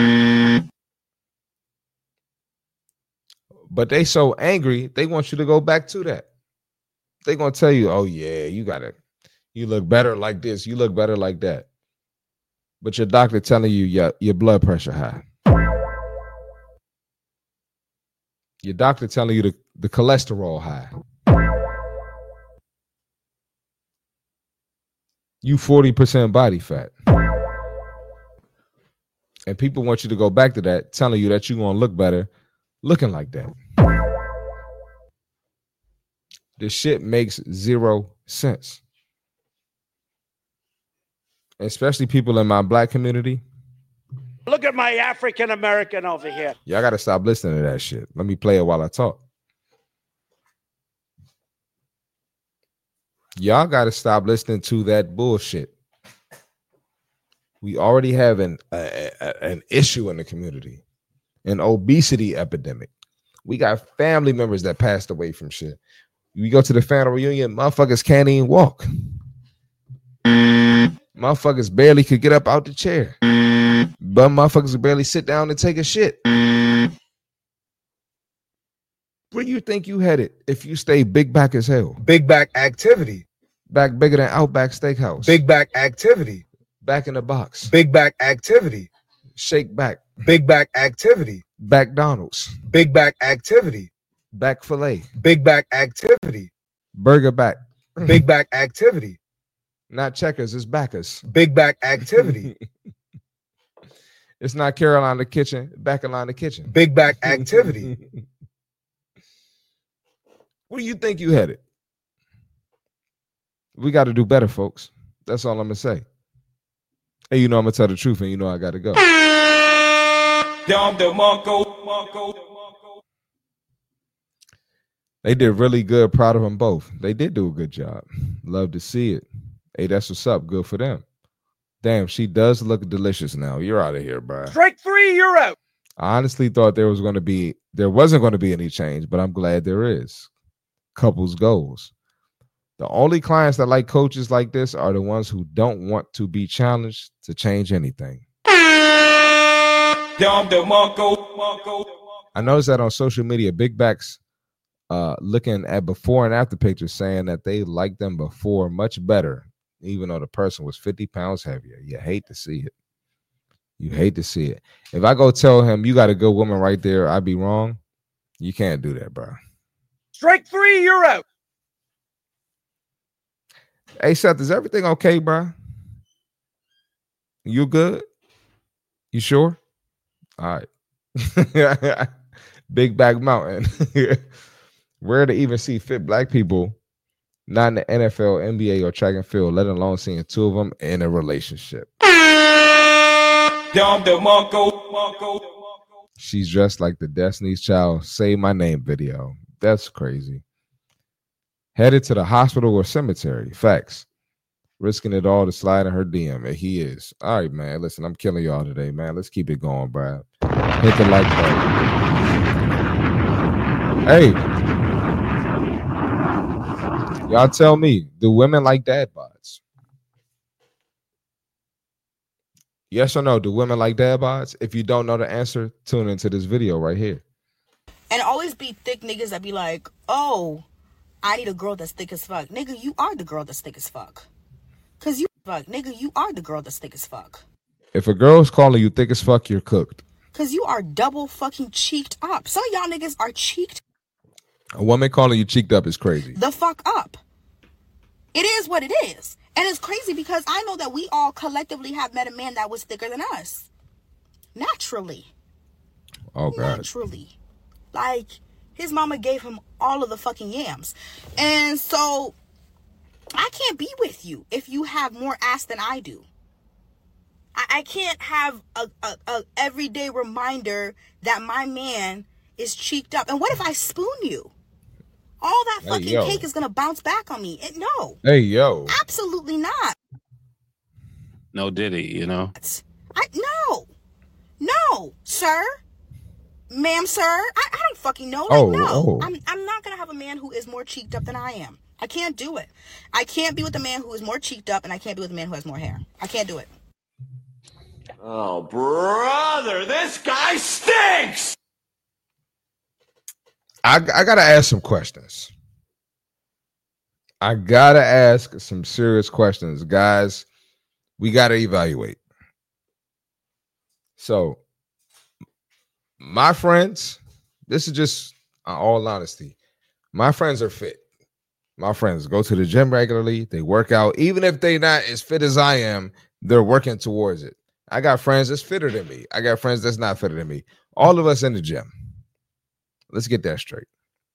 C: But they so angry, they want you to go back to that. They gonna tell you, oh yeah, you look better like this, you look better like that. But your doctor telling you your blood pressure high. Your doctor telling you the cholesterol high. You 40% body fat. And people want you to go back to that, telling you that you're going to look better looking like that. This shit makes zero sense. Especially people in my black community.
N: Look at my African American over here.
C: Y'all got to stop listening to that shit. Let me play it while I talk. Y'all got to stop listening to that bullshit. We already have an issue in the community, an obesity epidemic. We got family members that passed away from shit. We go to the family reunion, motherfuckers can't even walk. Motherfuckers barely could get up out the chair. But motherfuckers could barely sit down and take a shit. Where you think you headed if you stay big back as hell?
S: Big back activity.
C: Back bigger than Outback Steakhouse.
S: Big back activity.
C: Back in the box.
S: Big back activity.
C: Shake back.
S: Big back activity.
C: Back Donald's.
S: Big back activity.
C: Back filet.
S: Big back activity.
C: Burger back.
S: Big back activity.
C: Not Checkers, it's Backers.
S: Big back activity.
C: It's not Carolina Kitchen, Back-A-Line Kitchen.
S: Big back activity.
C: Where do you think you headed? We got to do better, folks. That's all I'm going to say. Hey, you know I'm going to tell the truth, and you know I got to go. They did really good. Proud of them both. They did do a good job. Love to see it. Hey, that's what's up. Good for them. Damn, she does look delicious now. You're out of here, bro.
N: Strike three, you're out.
C: I honestly thought there wasn't going to be any change, but I'm glad there is. Couples goals. The only clients that like coaches like this are the ones who don't want to be challenged to change anything. I noticed that on social media, big backs looking at before and after pictures saying that they liked them before much better, even though the person was 50 pounds heavier. You hate to see it. You hate to see it. If I go tell him you got a good woman right there, I'd be wrong. You can't do that, bro.
N: Strike three, you're out.
C: Hey, Seth, is everything okay, bro? You good? You sure? All right. Big Back Mountain. Rare to even see fit black people not in the NFL, NBA, or track and field, let alone seeing two of them in a relationship. She's dressed like the Destiny's Child Say My Name video. That's crazy. Headed to the hospital or cemetery. Facts. Risking it all to slide in her DM. And he is. All right, man. Listen, I'm killing y'all today, man. Let's keep it going, bro. Hit the like button. Hey. Y'all tell me, do women like dad bods? Yes or no? Do women like dad bods? If you don't know the answer, tune into this video right here.
U: And always be thick niggas that be like, oh, I need a girl that's thick as fuck. Nigga, you are the girl that's thick as fuck. Cause you fuck. Nigga, you are the girl that's thick as fuck.
C: If a girl's calling you thick as fuck, you're cooked.
U: Cause you are double fucking cheeked up. Some of y'all niggas are cheeked.
C: A woman calling you cheeked up is crazy.
U: The fuck up. It is what it is. And it's crazy because I know that we all collectively have met a man that was thicker than us. Naturally.
C: Oh, God.
U: Naturally. Like, his mama gave him all of the fucking yams. And so, I can't be with you if you have more ass than I do. I can't have a everyday reminder that my man is cheeked up. And what if I spoon you? All that fucking cake is going to bounce back on me. No.
C: Hey, yo.
U: Absolutely not.
K: No diddy, you know?
U: No, sir. Ma'am, sir. I don't fucking know. I'm not going to have a man who is more cheeked up than I am. I can't do it. I can't be with a man who is more cheeked up, and I can't be with a man who has more hair. I can't do it.
M: Oh, brother, this guy stinks!
C: I gotta ask some questions. I gotta ask some serious questions, guys. We gotta evaluate. So, my friends, this is just all honesty. My friends are fit. My friends go to the gym regularly. They work out. Even if they're not as fit as I am, they're working towards it. I got friends that's fitter than me. I got friends that's not fitter than me. All of us in the gym. Let's get that straight.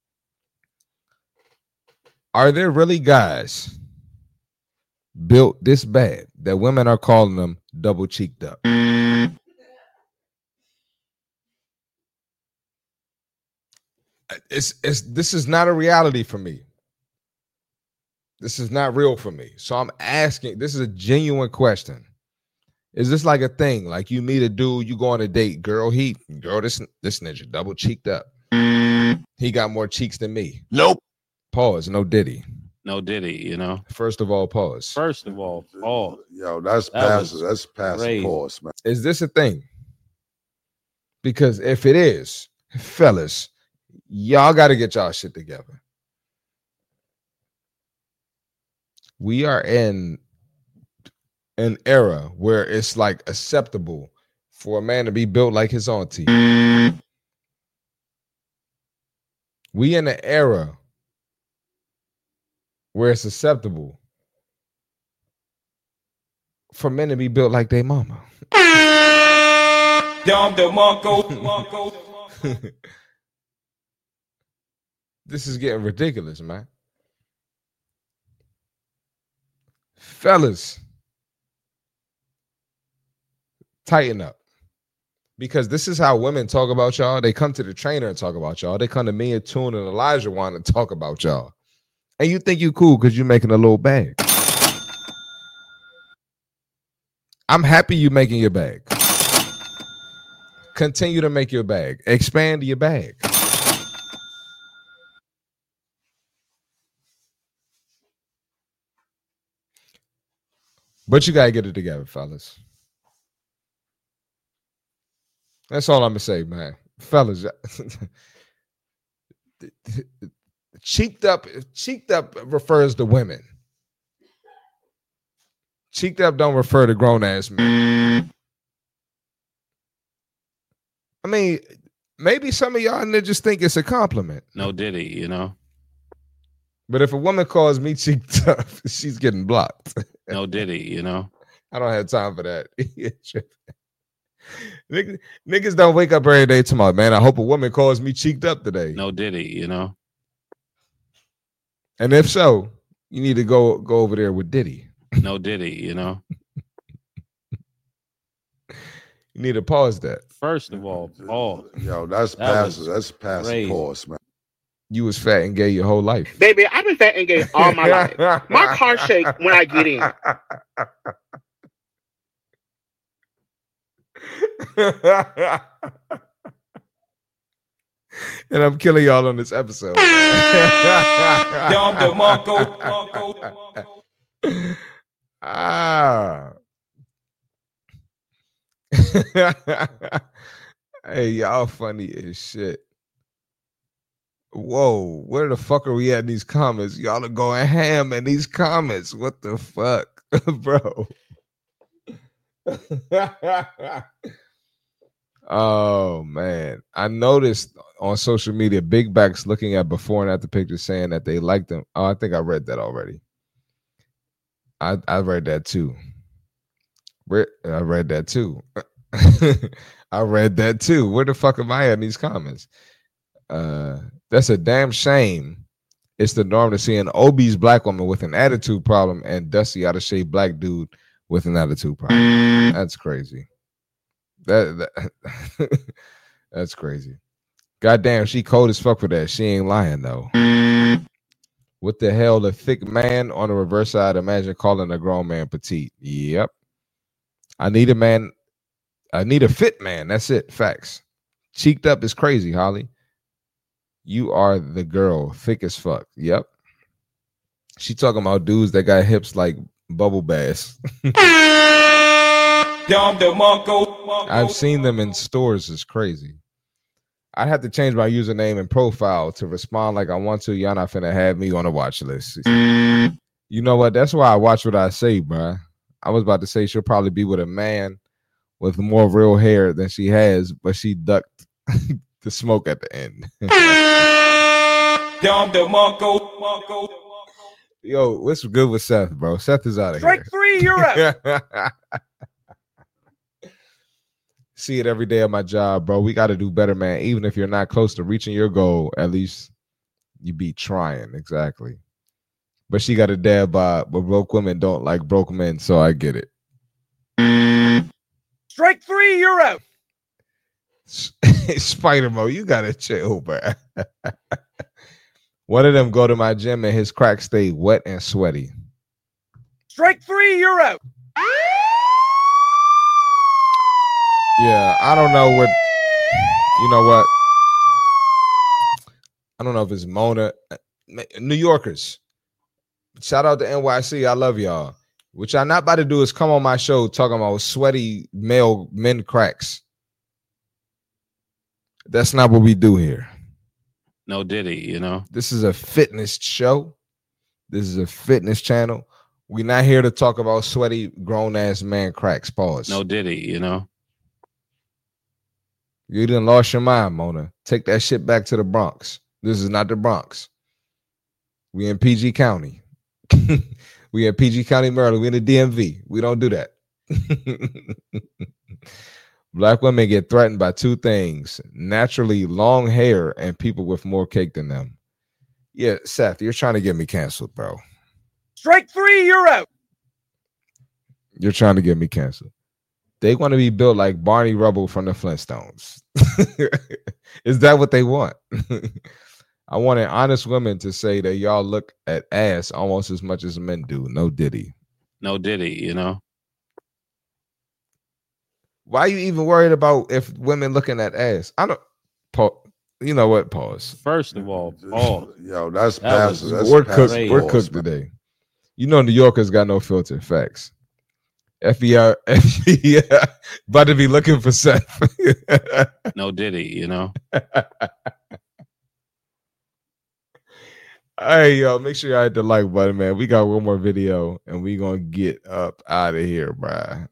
C: Are there really guys built this bad that women are calling them double cheeked up? This is not a reality for me. This is not real for me. So I'm asking, this is a genuine question. Is this like a thing? Like you meet a dude, you go on a date, girl, this ninja double cheeked up. He got more cheeks than me.
K: Nope.
C: Pause. No Diddy.
K: No Diddy, you know.
C: First of all, pause.
K: First of all, pause.
B: Yo, that's passive. That's passive. Pause, man.
C: Is this a thing? Because if it is, fellas, y'all got to get y'all shit together. We are in an era where it's like acceptable for a man to be built like his auntie. We in an era where it's acceptable for men to be built like their mama. This is getting ridiculous, man. Fellas, tighten up. Because this is how women talk about y'all. They come to the trainer and talk about y'all. They come to me and Tune and Elijah want to talk about y'all. And you think you cool because you're making a little bag. I'm happy you making your bag. Continue to make your bag. Expand your bag. But you got to get it together, fellas. That's all I'm going to say, man. Fellas, cheeked up refers to women. Cheeked up don't refer to grown-ass men. I mean, maybe some of y'all niggas think it's a compliment.
K: No Diddy, you know.
C: But if a woman calls me cheeked up, she's getting blocked.
K: No Diddy, you know.
C: I don't have time for that. Niggas don't wake up every day tomorrow, man. I hope a woman calls me cheeked up today.
K: No Diddy, you know.
C: And if so, you need to go over there with Diddy.
K: No Diddy, you know.
C: You need to pause that.
K: First of all, pause.
B: Yo, that's passive. That's passive. Pause, man.
C: You was fat and gay your whole life.
V: Baby, I've been fat and gay all my life. My car shake when I get in.
C: And I'm killing y'all on this episode. Hey, y'all funny as shit. Whoa, where the fuck are we at in these comments? Y'all are going ham in these comments. What the fuck, bro? Oh, man. I noticed on social media, Big Backs looking at before and after pictures saying that they liked them. Oh, I think I read that already. I read that too. I read that too. I read that too. Where the fuck am I at in these comments? That's a damn shame. It's the norm to see an obese black woman with an attitude problem and dusty out of shape black dude with an attitude problem. That's crazy. That's crazy. Goddamn, she cold as fuck for that. She ain't lying though. What the hell? The thick man on the reverse side. Imagine calling a grown man petite. Yep. I need a man. I need a fit man. That's it. Facts. Cheeked up is crazy, Holly. You are the girl. Thick as fuck. Yep. She talking about dudes that got hips like bubble bass. I've seen them in stores. It's crazy. I have to change my username and profile to respond like I want to. Y'all not finna have me on a watch list. You know what? That's why I watch what I say, bruh. I was about to say she'll probably be with a man with more real hair than she has, but she ducked the smoke at the end. Yo, what's good with Seth, bro? Seth is out of here.
N: Strike 3, you're out.
C: See it every day at my job, bro. We got to do better, man. Even if you're not close to reaching your goal, at least you be trying. Exactly. But she got a dad bod, but broke women don't like broke men, so I get it.
N: Strike 3, you're out.
C: Spider-Mo, you got to chill, bro. One of them go to my gym and his crack stay wet and sweaty.
N: Strike 3, you're out.
C: Yeah, I don't know what, you know what? I don't know if it's Mona. New Yorkers, shout out to NYC. I love y'all. What y'all not about to do is come on my show talking about sweaty male men cracks. That's not what we do here.
K: No Diddy, you know.
C: This is a fitness show. This is a fitness channel. We're not here to talk about sweaty grown-ass man cracks. Pause.
K: No Diddy, you know.
C: You done lost your mind, Mona. Take that shit back to the Bronx. This is not the Bronx. We in PG County. We in PG County, Maryland. We in the DMV. We don't do that. Black women get threatened by two things: naturally long hair and people with more cake than them. Yeah, Seth, you're trying to get me canceled, bro.
N: Strike 3, you're out.
C: You're trying to get me canceled. They want to be built like Barney Rubble from the Flintstones. Is that what they want? I want an honest woman to say that y'all look at ass almost as much as men do. No Diddy.
K: No Diddy, you know.
C: Why are you even worried about if women looking at ass? I don't. You know what? Pause.
K: First of all, pause.
B: Yo, that's passive.
C: We're cooked. We're cooked today. You know, New Yorkers got no filter. Facts. FBI about to be looking for Seth.
K: No Diddy, you know.
C: Hey, yo, make sure y'all hit the like button, man. We got one more video and we gonna get up out of here, bruh.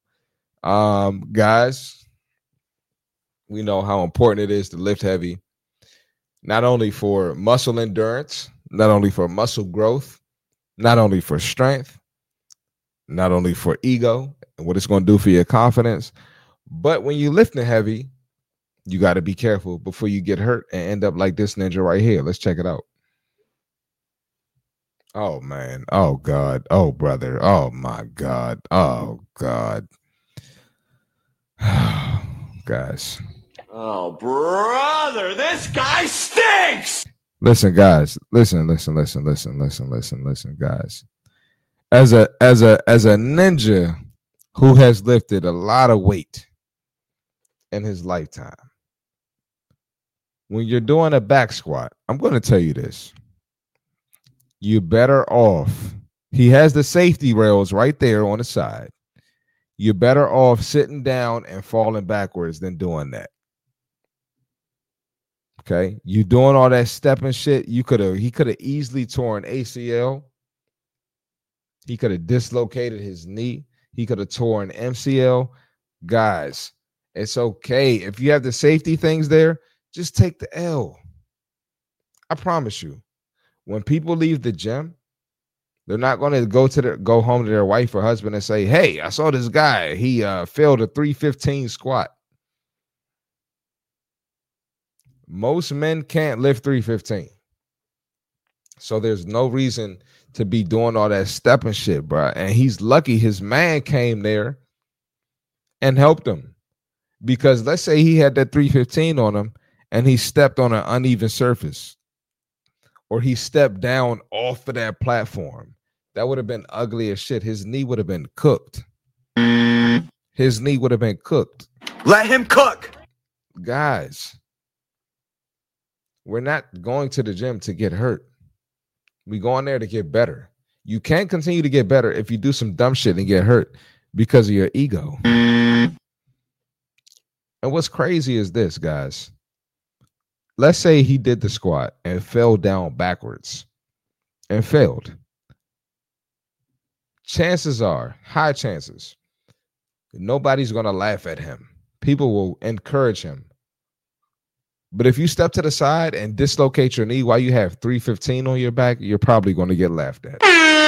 C: Guys, we know how important it is to lift heavy, not only for muscle endurance, not only for muscle growth, not only for strength, not only for ego and what it's going to do for your confidence, but when you're lifting heavy, you got to be careful before you get hurt and end up like this ninja right here. Let's check it out. Oh, man. Oh, God. Oh, brother. Oh, my God. Oh, God. Guys.
M: Oh, brother, this guy stinks.
C: Listen, guys. Listen, guys. As a ninja who has lifted a lot of weight in his lifetime, when you're doing a back squat, I'm going to tell you this. You're better off. He has the safety rails right there on the side. You're better off sitting down and falling backwards than doing that. Okay? You doing all that stepping shit, he could have easily torn ACL. He could have dislocated his knee. He could have torn MCL. Guys, it's okay. If you have the safety things there, just take the L. I promise you. When people leave the gym, they're not going to go home to their wife or husband and say, hey, I saw this guy. He failed a 315 squat. Most men can't lift 315. So there's no reason to be doing all that stepping shit, bro. And he's lucky his man came there and helped him. Because let's say he had that 315 on him and he stepped on an uneven surface. Or he stepped down off of that platform. That would have been ugly as shit. His knee would have been cooked. His knee would have been cooked.
M: Let him cook.
C: Guys, we're not going to the gym to get hurt. We go in there to get better. You can't continue to get better if you do some dumb shit and get hurt. because of your ego. And what's crazy is this, guys. Let's say he did the squat and fell down backwards and failed. Chances are, high chances, nobody's going to laugh at him. People will encourage him. But if you step to the side and dislocate your knee while you have 315 on your back, you're probably going to get laughed at.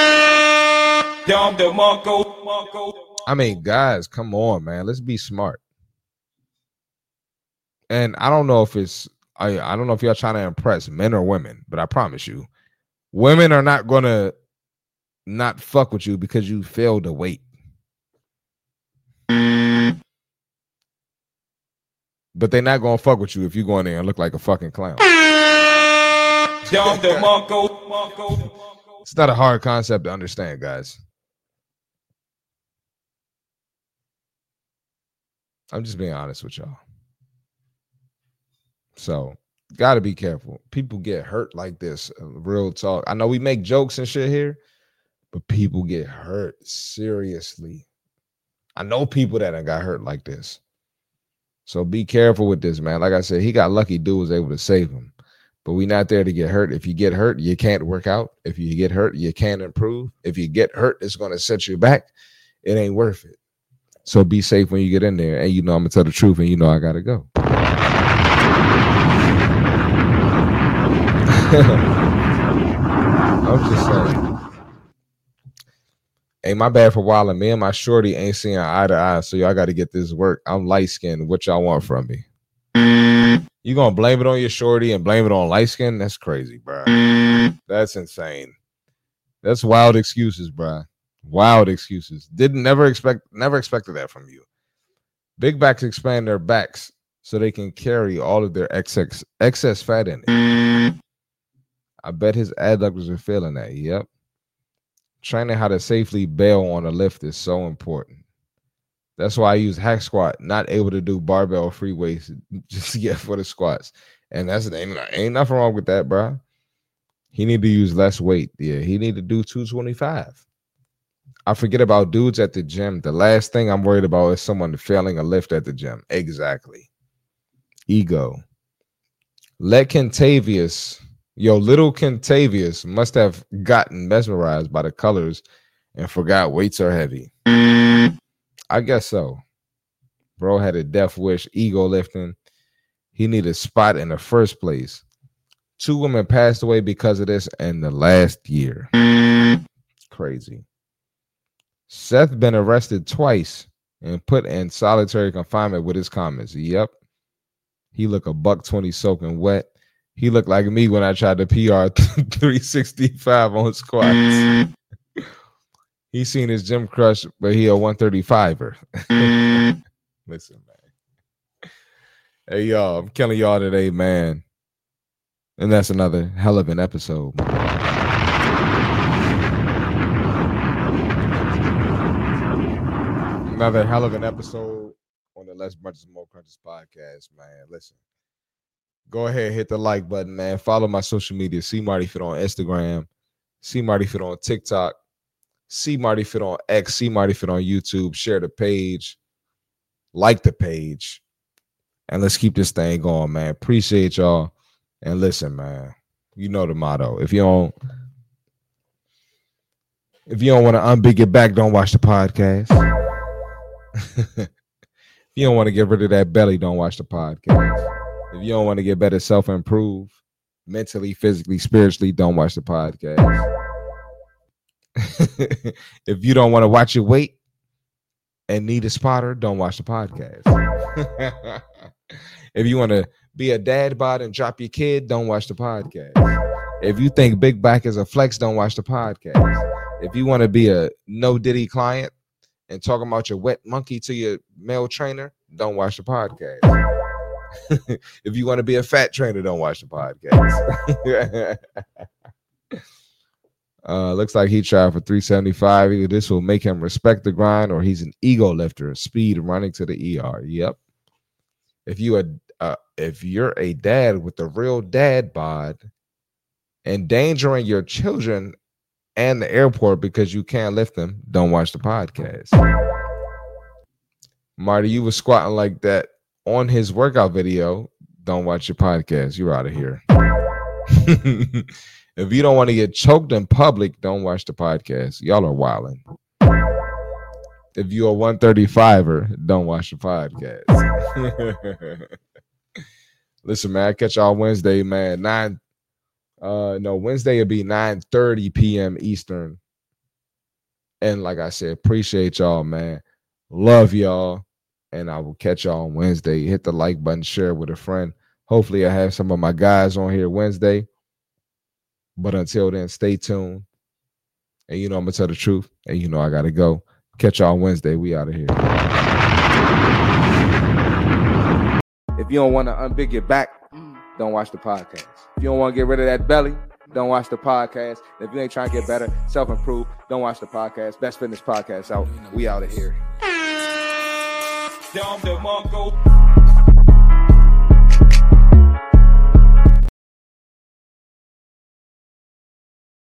C: I mean, guys, come on, man. Let's be smart. And I don't know if it's, I don't know if y'all trying to impress men or women, but I promise you, women are not going to not fuck with you because you failed to wait. But they're not going to fuck with you if you go in there and look like a fucking clown. It's not a hard concept to understand, guys. I'm just being honest with y'all. So, gotta be careful. People get hurt like this. Real talk. I know we make jokes and shit here, but people get hurt seriously. I know people that got hurt like this. So be careful with this, man. Like I said, he got lucky. Dude was able to save him. But we not there to get hurt. If you get hurt, you can't work out. If you get hurt, you can't improve. If you get hurt, it's going to set you back. It ain't worth it. So be safe when you get in there. And you know I'm going to tell the truth, and you know I got to go. I'm just saying. Hey, my bad for wilding. Me and my shorty ain't seeing eye to eye, so y'all got to get this work. I'm light skinned. What y'all want from me? You gonna blame it on your shorty and blame it on light skin? That's crazy, bro. That's insane. That's wild excuses, bro. Wild excuses. Never expected that from you. Big backs expand their backs so they can carry all of their excess fat in it. I bet his adductors are feeling that. Yep. Training how to safely bail on a lift is so important. That's why I use hack squat, not able to do barbell free weights just yet for the squats. And that's ain't nothing wrong with that, bro. He need to use less weight. Yeah, he need to do 225. I forget about dudes at the gym. The last thing I'm worried about is someone failing a lift at the gym. Exactly. Ego. Let Kentavious, little Kentavious must have gotten mesmerized by the colors and forgot weights are heavy. I guess so. Bro had a death wish, ego lifting. He needed a spot in the first place. 2 women passed away because of this in the last year. Crazy. Seth been arrested twice and put in solitary confinement with his comments. Yep. He look $120 soaking wet. He looked like me when I tried to PR 365 on squats. He seen his gym crush, but he a 135er. Listen, man. Hey, y'all, I'm killing y'all today, man. And that's another hell of an episode. Another hell of an episode on the Less Brunches More Crunches podcast, man. Listen. Go ahead, hit the like button, man. Follow my social media. See Marty Fit on Instagram. See Marty Fit on TikTok. See Marty Fit on X. See Marty Fit on YouTube. Share the page. Like the page. And let's keep this thing going, man. Appreciate y'all. And listen, man. You know the motto. If you don't want to unbig your back, don't watch the podcast. If you don't want to get rid of that belly, don't watch the podcast. If you don't want to get better, self-improve, mentally, physically, spiritually, don't watch the podcast. If you don't want to watch your weight and need a spotter, don't watch the podcast. If you want to be a dad bod and drop your kid, don't watch the podcast. If you think big back is a flex, don't watch the podcast. If you want to be a no Diddy client and talking about your wet monkey to your male trainer, don't watch the podcast. If you want to be a fat trainer, don't watch the podcast. Looks like he tried for 375. Either this will make him respect the grind or he's an ego lifter, speed running to the ER. Yep. If you're a dad with the real dad bod, endangering your children and the airport because you can't lift them, don't watch the podcast. Marty, you was squatting like that on his workout video. Don't watch your podcast. You're out of here. If you don't want to get choked in public, don't watch the podcast. Y'all are wilding. If you're a 135er, don't watch the podcast. Listen, man, I catch y'all Wednesday, man. Wednesday will be 9:30 p.m. Eastern. And like I said, appreciate y'all, man. Love y'all. And I will catch y'all on Wednesday. Hit the like button, share with a friend. Hopefully I have some of my guys on here Wednesday. But until then, stay tuned. And you know I'm going to tell the truth. And you know I got to go. Catch y'all Wednesday. We out of here. If you don't want to unbig your back, don't watch the podcast. If you don't want to get rid of that belly, don't watch the podcast. If you ain't trying to get better, self-improve, don't watch the podcast. Best Fitness Podcast out. We out of here.